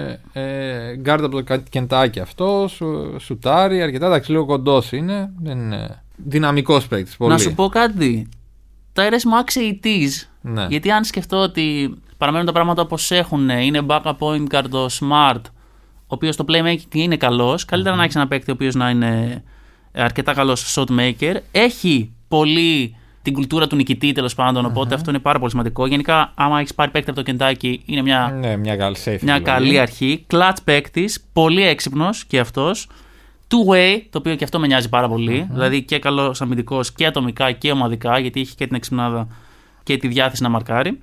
ε, guard από το Κεντάκι αυτό, σου, σουτάρει αρκετά, εντάξει, λίγο κοντός είναι, δεν είναι δυναμικός παίκτης πολύ. Να σου πω κάτι, Tyrese Maxey it is, ναι. γιατί αν σκεφτώ ότι παραμένουν τα πράγματα όπως έχουν, είναι backup point guard το Smart, ο οποίος στο playmaking είναι καλός, καλύτερα mm-hmm. να έχεις ένα παίκτη ο οποίος να είναι αρκετά καλός shot maker, έχει πολύ την κουλτούρα του νικητή τέλος πάντων, οπότε mm-hmm. αυτό είναι πάρα πολύ σημαντικό. Γενικά, άμα έχεις πάρει παίκτη από το Kentucky, είναι μια, ναι, μια, καλή, safe μια καλή αρχή. Clutch παίκτης, πολύ έξυπνος και αυτός. Two-way, το οποίο και αυτό με νοιάζει πάρα πολύ. Mm-hmm. Δηλαδή και καλός αμυντικός και ατομικά και ομαδικά, γιατί έχει και την εξυπνάδα και τη διάθεση να μαρκάρει.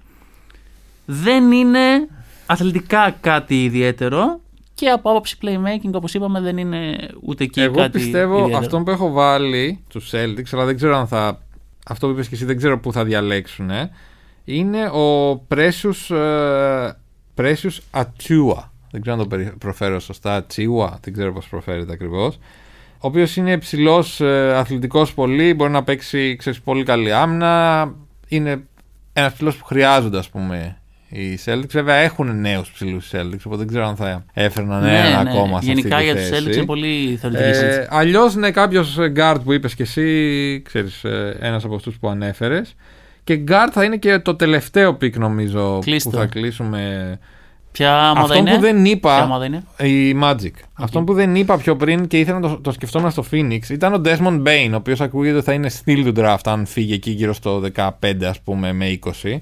Δεν είναι αθλητικά κάτι ιδιαίτερο και από άποψη playmaking, όπως είπαμε, δεν είναι ούτε εκεί Εγώ κάτι πιστεύω ιδιαίτερο. Αυτό που έχω βάλει τους Celtics, αλλά δεν ξέρω αν θα. Αυτό που είπες και εσύ δεν ξέρω πού θα διαλέξουν. Ε. Είναι ο Precious, uh, Precious Achiuwa. Δεν ξέρω αν το προφέρω σωστά. Achiuwa, δεν ξέρω πώς προφέρεται ακριβώς. Ο οποίος είναι ψηλός, uh, αθλητικός πολύ. Μπορεί να παίξει, ξέρεις, πολύ καλή άμυνα. Είναι ένας ψηλός που χρειάζονται, ας πούμε, οι Celtics. Βέβαια έχουν νέους ψηλούς Celtics, οπότε δεν ξέρω αν θα έφερναν ναι, έναν ναι. ακόμα σε Γενικά αυτή τη για θέση. τους Celtics είναι πολύ θεωρητική συζήτηση. Ε, αλλιώς είναι κάποιος guard που είπες και εσύ, ξέρεις, ένας από αυτούς που ανέφερες. Και guard θα είναι και το τελευταίο pick νομίζω Κλείστο. που θα κλείσουμε. Ποια ομάδα Αυτό είναι? που δεν είπα, Ποια ομάδα είναι? η Magic. Okay. Αυτό που δεν είπα πιο πριν και ήθελα να το, το σκεφτόμουν στο Phoenix ήταν ο Desmond Bain, ο οποίος ακούγεται θα είναι στυλ του draft αν φύγει εκεί γύρω στο δεκαπέντε ας πούμε με είκοσι.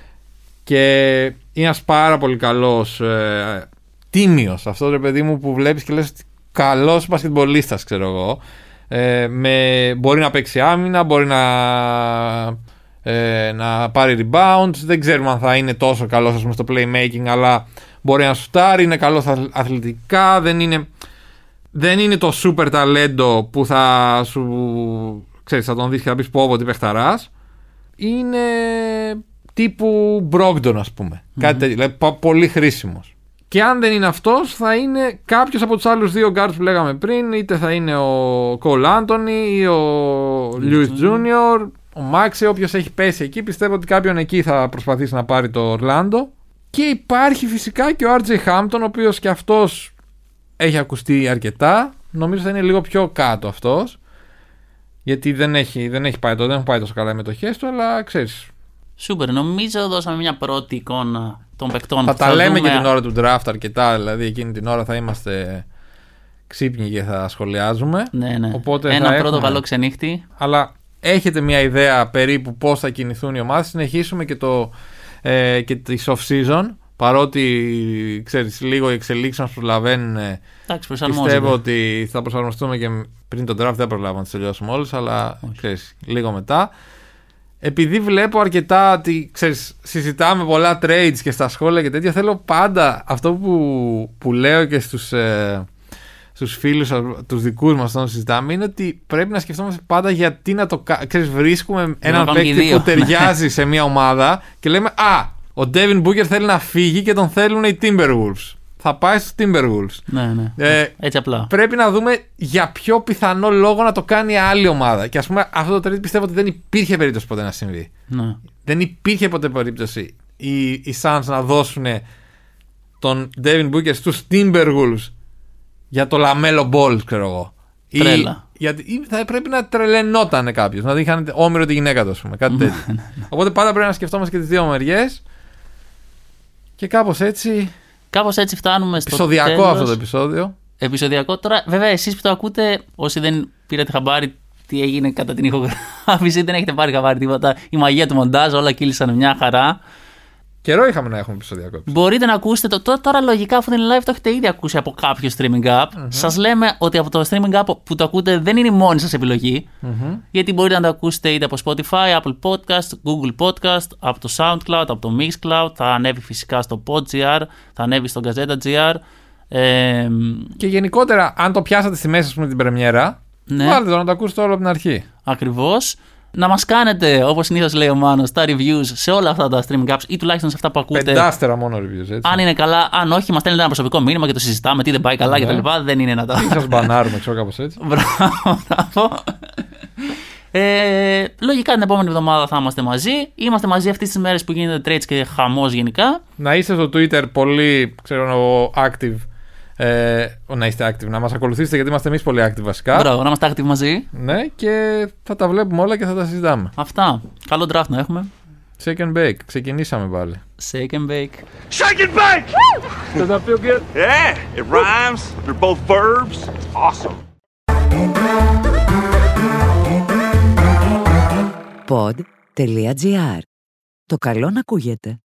Και είναι ένας πάρα πολύ καλός, ε, τίμιος, αυτό ρε παιδί μου που βλέπεις και λες καλός μπασκετμπολίστας, ξέρω εγώ. Ε, με, μπορεί να παίξει άμυνα, μπορεί να, ε, να πάρει rebounds. Δεν ξέρουμε αν θα είναι τόσο καλός, ας πούμε, στο playmaking, αλλά μπορεί να σουτάρει, είναι καλός αθλητικά. Δεν είναι, δεν είναι το super ταλέντο που θα σου, ξέρεις, θα τον δεις και θα πεις πω πω τι παιχταράς. Είναι τύπου Brogdon, ας πούμε. Mm-hmm. Κάτι τέτοιο, δηλαδή πολύ χρήσιμος. Και αν δεν είναι αυτός, θα είναι κάποιος από τους άλλους δύο guards που λέγαμε πριν, είτε θα είναι ο Cole Anthony ή ο Lewis Junior, ο Maxey, όποιος έχει πέσει εκεί. Πιστεύω ότι κάποιον εκεί θα προσπαθήσει να πάρει το Orlando. Και υπάρχει φυσικά και ο αρ τζέι Hampton, ο οποίος και αυτός έχει ακουστεί αρκετά. Νομίζω θα είναι λίγο πιο κάτω αυτός, γιατί δεν έχει, δεν έχει πάει, το, δεν έχουν πάει τόσο καλά οι μετοχές του, αλλά ξέρεις. Σούπερ, νομίζω δώσαμε μια πρώτη εικόνα των παικτών. Θα τα λέμε δούμε... και την ώρα του draft αρκετά, δηλαδή εκείνη την ώρα θα είμαστε ξύπνοι και θα σχολιάζουμε. Ναι, ναι. Οπότε ένα πρώτο έχουμε... καλό ξενύχτη. Αλλά έχετε μια ιδέα περίπου πώς θα κινηθούν οι ομάδες. Συνεχίσουμε και, το, ε, και τις off-season, παρότι ξέρεις λίγο οι εξελίξεις μας προλαβαίνουν. Πιστεύω ότι θα προσαρμοστούμε και πριν τον draft, δεν προλάβαμε να τις τελειώσουμε όλες, αλλά ξέρεις, λίγο μετά. Επειδή βλέπω αρκετά ότι ξέρεις, συζητάμε πολλά trades και στα σχόλια και τέτοια, θέλω πάντα αυτό που, που λέω και στους, ε, στους φίλους, τους δικούς μας όταν συζητάμε, είναι ότι πρέπει να σκεφτόμαστε πάντα γιατί να το κάνουμε. Βρίσκουμε έναν παίκτη που ταιριάζει σε μια ομάδα και λέμε «Α, ο Devin Booker θέλει να φύγει και τον θέλουν οι Timberwolves. Θα πάει στους Timberwolves». Ναι, ναι. Ε, Έτσι απλά. Πρέπει να δούμε για ποιο πιθανό λόγο να το κάνει άλλη ομάδα. Και ας πούμε αυτό το trade πιστεύω ότι δεν υπήρχε περίπτωση ποτέ να συμβεί. Ναι. Δεν υπήρχε ποτέ περίπτωση οι, οι Suns να δώσουν τον Devin Booker στους Timberwolves για το LaMelo Ball, ξέρω εγώ. Τρέλα. Ή, γιατί ή θα πρέπει να τρελαινόταν κάποιος, να είχαν όμοιρο τη γυναίκα του, ας πούμε, κάτι τέτοιο. Οπότε πάντα πρέπει να σκεφτόμαστε και τις δύο μεριές. Και κάπως έτσι. Κάπως έτσι φτάνουμε στο επεισοδιακό τέλος. αυτό το επεισόδιο. Επεισοδιακό. Τώρα, βέβαια, εσείς που το ακούτε, όσοι δεν πήρατε χαμπάρι τι έγινε κατά την ηχογράφηση, δεν έχετε πάρει χαμπάρι τίποτα. Η μαγεία του μοντάζ, όλα κύλησαν μια χαρά. Καιρό είχαμε να έχουμε επεισοδιακό. Μπορείτε να ακούσετε το. Τώρα, τώρα λογικά, αφού δεν είναι live, το έχετε ήδη ακούσει από κάποιο streaming app. Mm-hmm. Σας λέμε ότι από το streaming app που το ακούτε δεν είναι η μόνη σας επιλογή. Mm-hmm. Γιατί μπορείτε να το ακούσετε είτε από Spotify, Apple Podcast, Google Podcast, από το SoundCloud, από το Mixcloud. Θα ανέβει φυσικά στο PodGR, θα ανέβει στο Gazeta.gr. Ε, και γενικότερα, αν το πιάσατε στη μέση, ας πούμε, την πρεμιέρα, ναι. Βάλτε το να το ακούσετε όλο από την αρχή. Ακριβώς. Να μας κάνετε, όπως συνήθως λέει ο Μάνος, τα reviews σε όλα αυτά τα streaming apps ή τουλάχιστον σε αυτά που ακούτε. Πεντάστερα μόνο reviews, έτσι. Αν είναι καλά, αν όχι, μας στέλνετε ένα προσωπικό μήνυμα και το συζητάμε, τι δεν πάει καλά κτλ. Ναι. Δεν είναι να τα. Ή σας μπανάρουμε, ξέρω κάπως έτσι. Μπράβο, μπράβο. Ε, λογικά την επόμενη εβδομάδα θα είμαστε μαζί. Είμαστε μαζί αυτές τις μέρες που γίνεται trades και χαμός γενικά. Να είστε στο Twitter πολύ, ξέρω, active. Ε, να είστε active, να μας ακολουθήσετε γιατί είμαστε εμείς πολύ active βασικά. Μπράβο, να είμαστε active μαζί. Ναι, και θα τα βλέπουμε όλα και θα τα συζητάμε. Αυτά. Καλό draft να έχουμε. Shake and bake. Ξεκινήσαμε πάλι. Shake and bake. Shake and bake! Does that feel good? Yeah, it rhymes. They're both verbs. Awesome. Pod.gr. Το καλό να ακούγεται.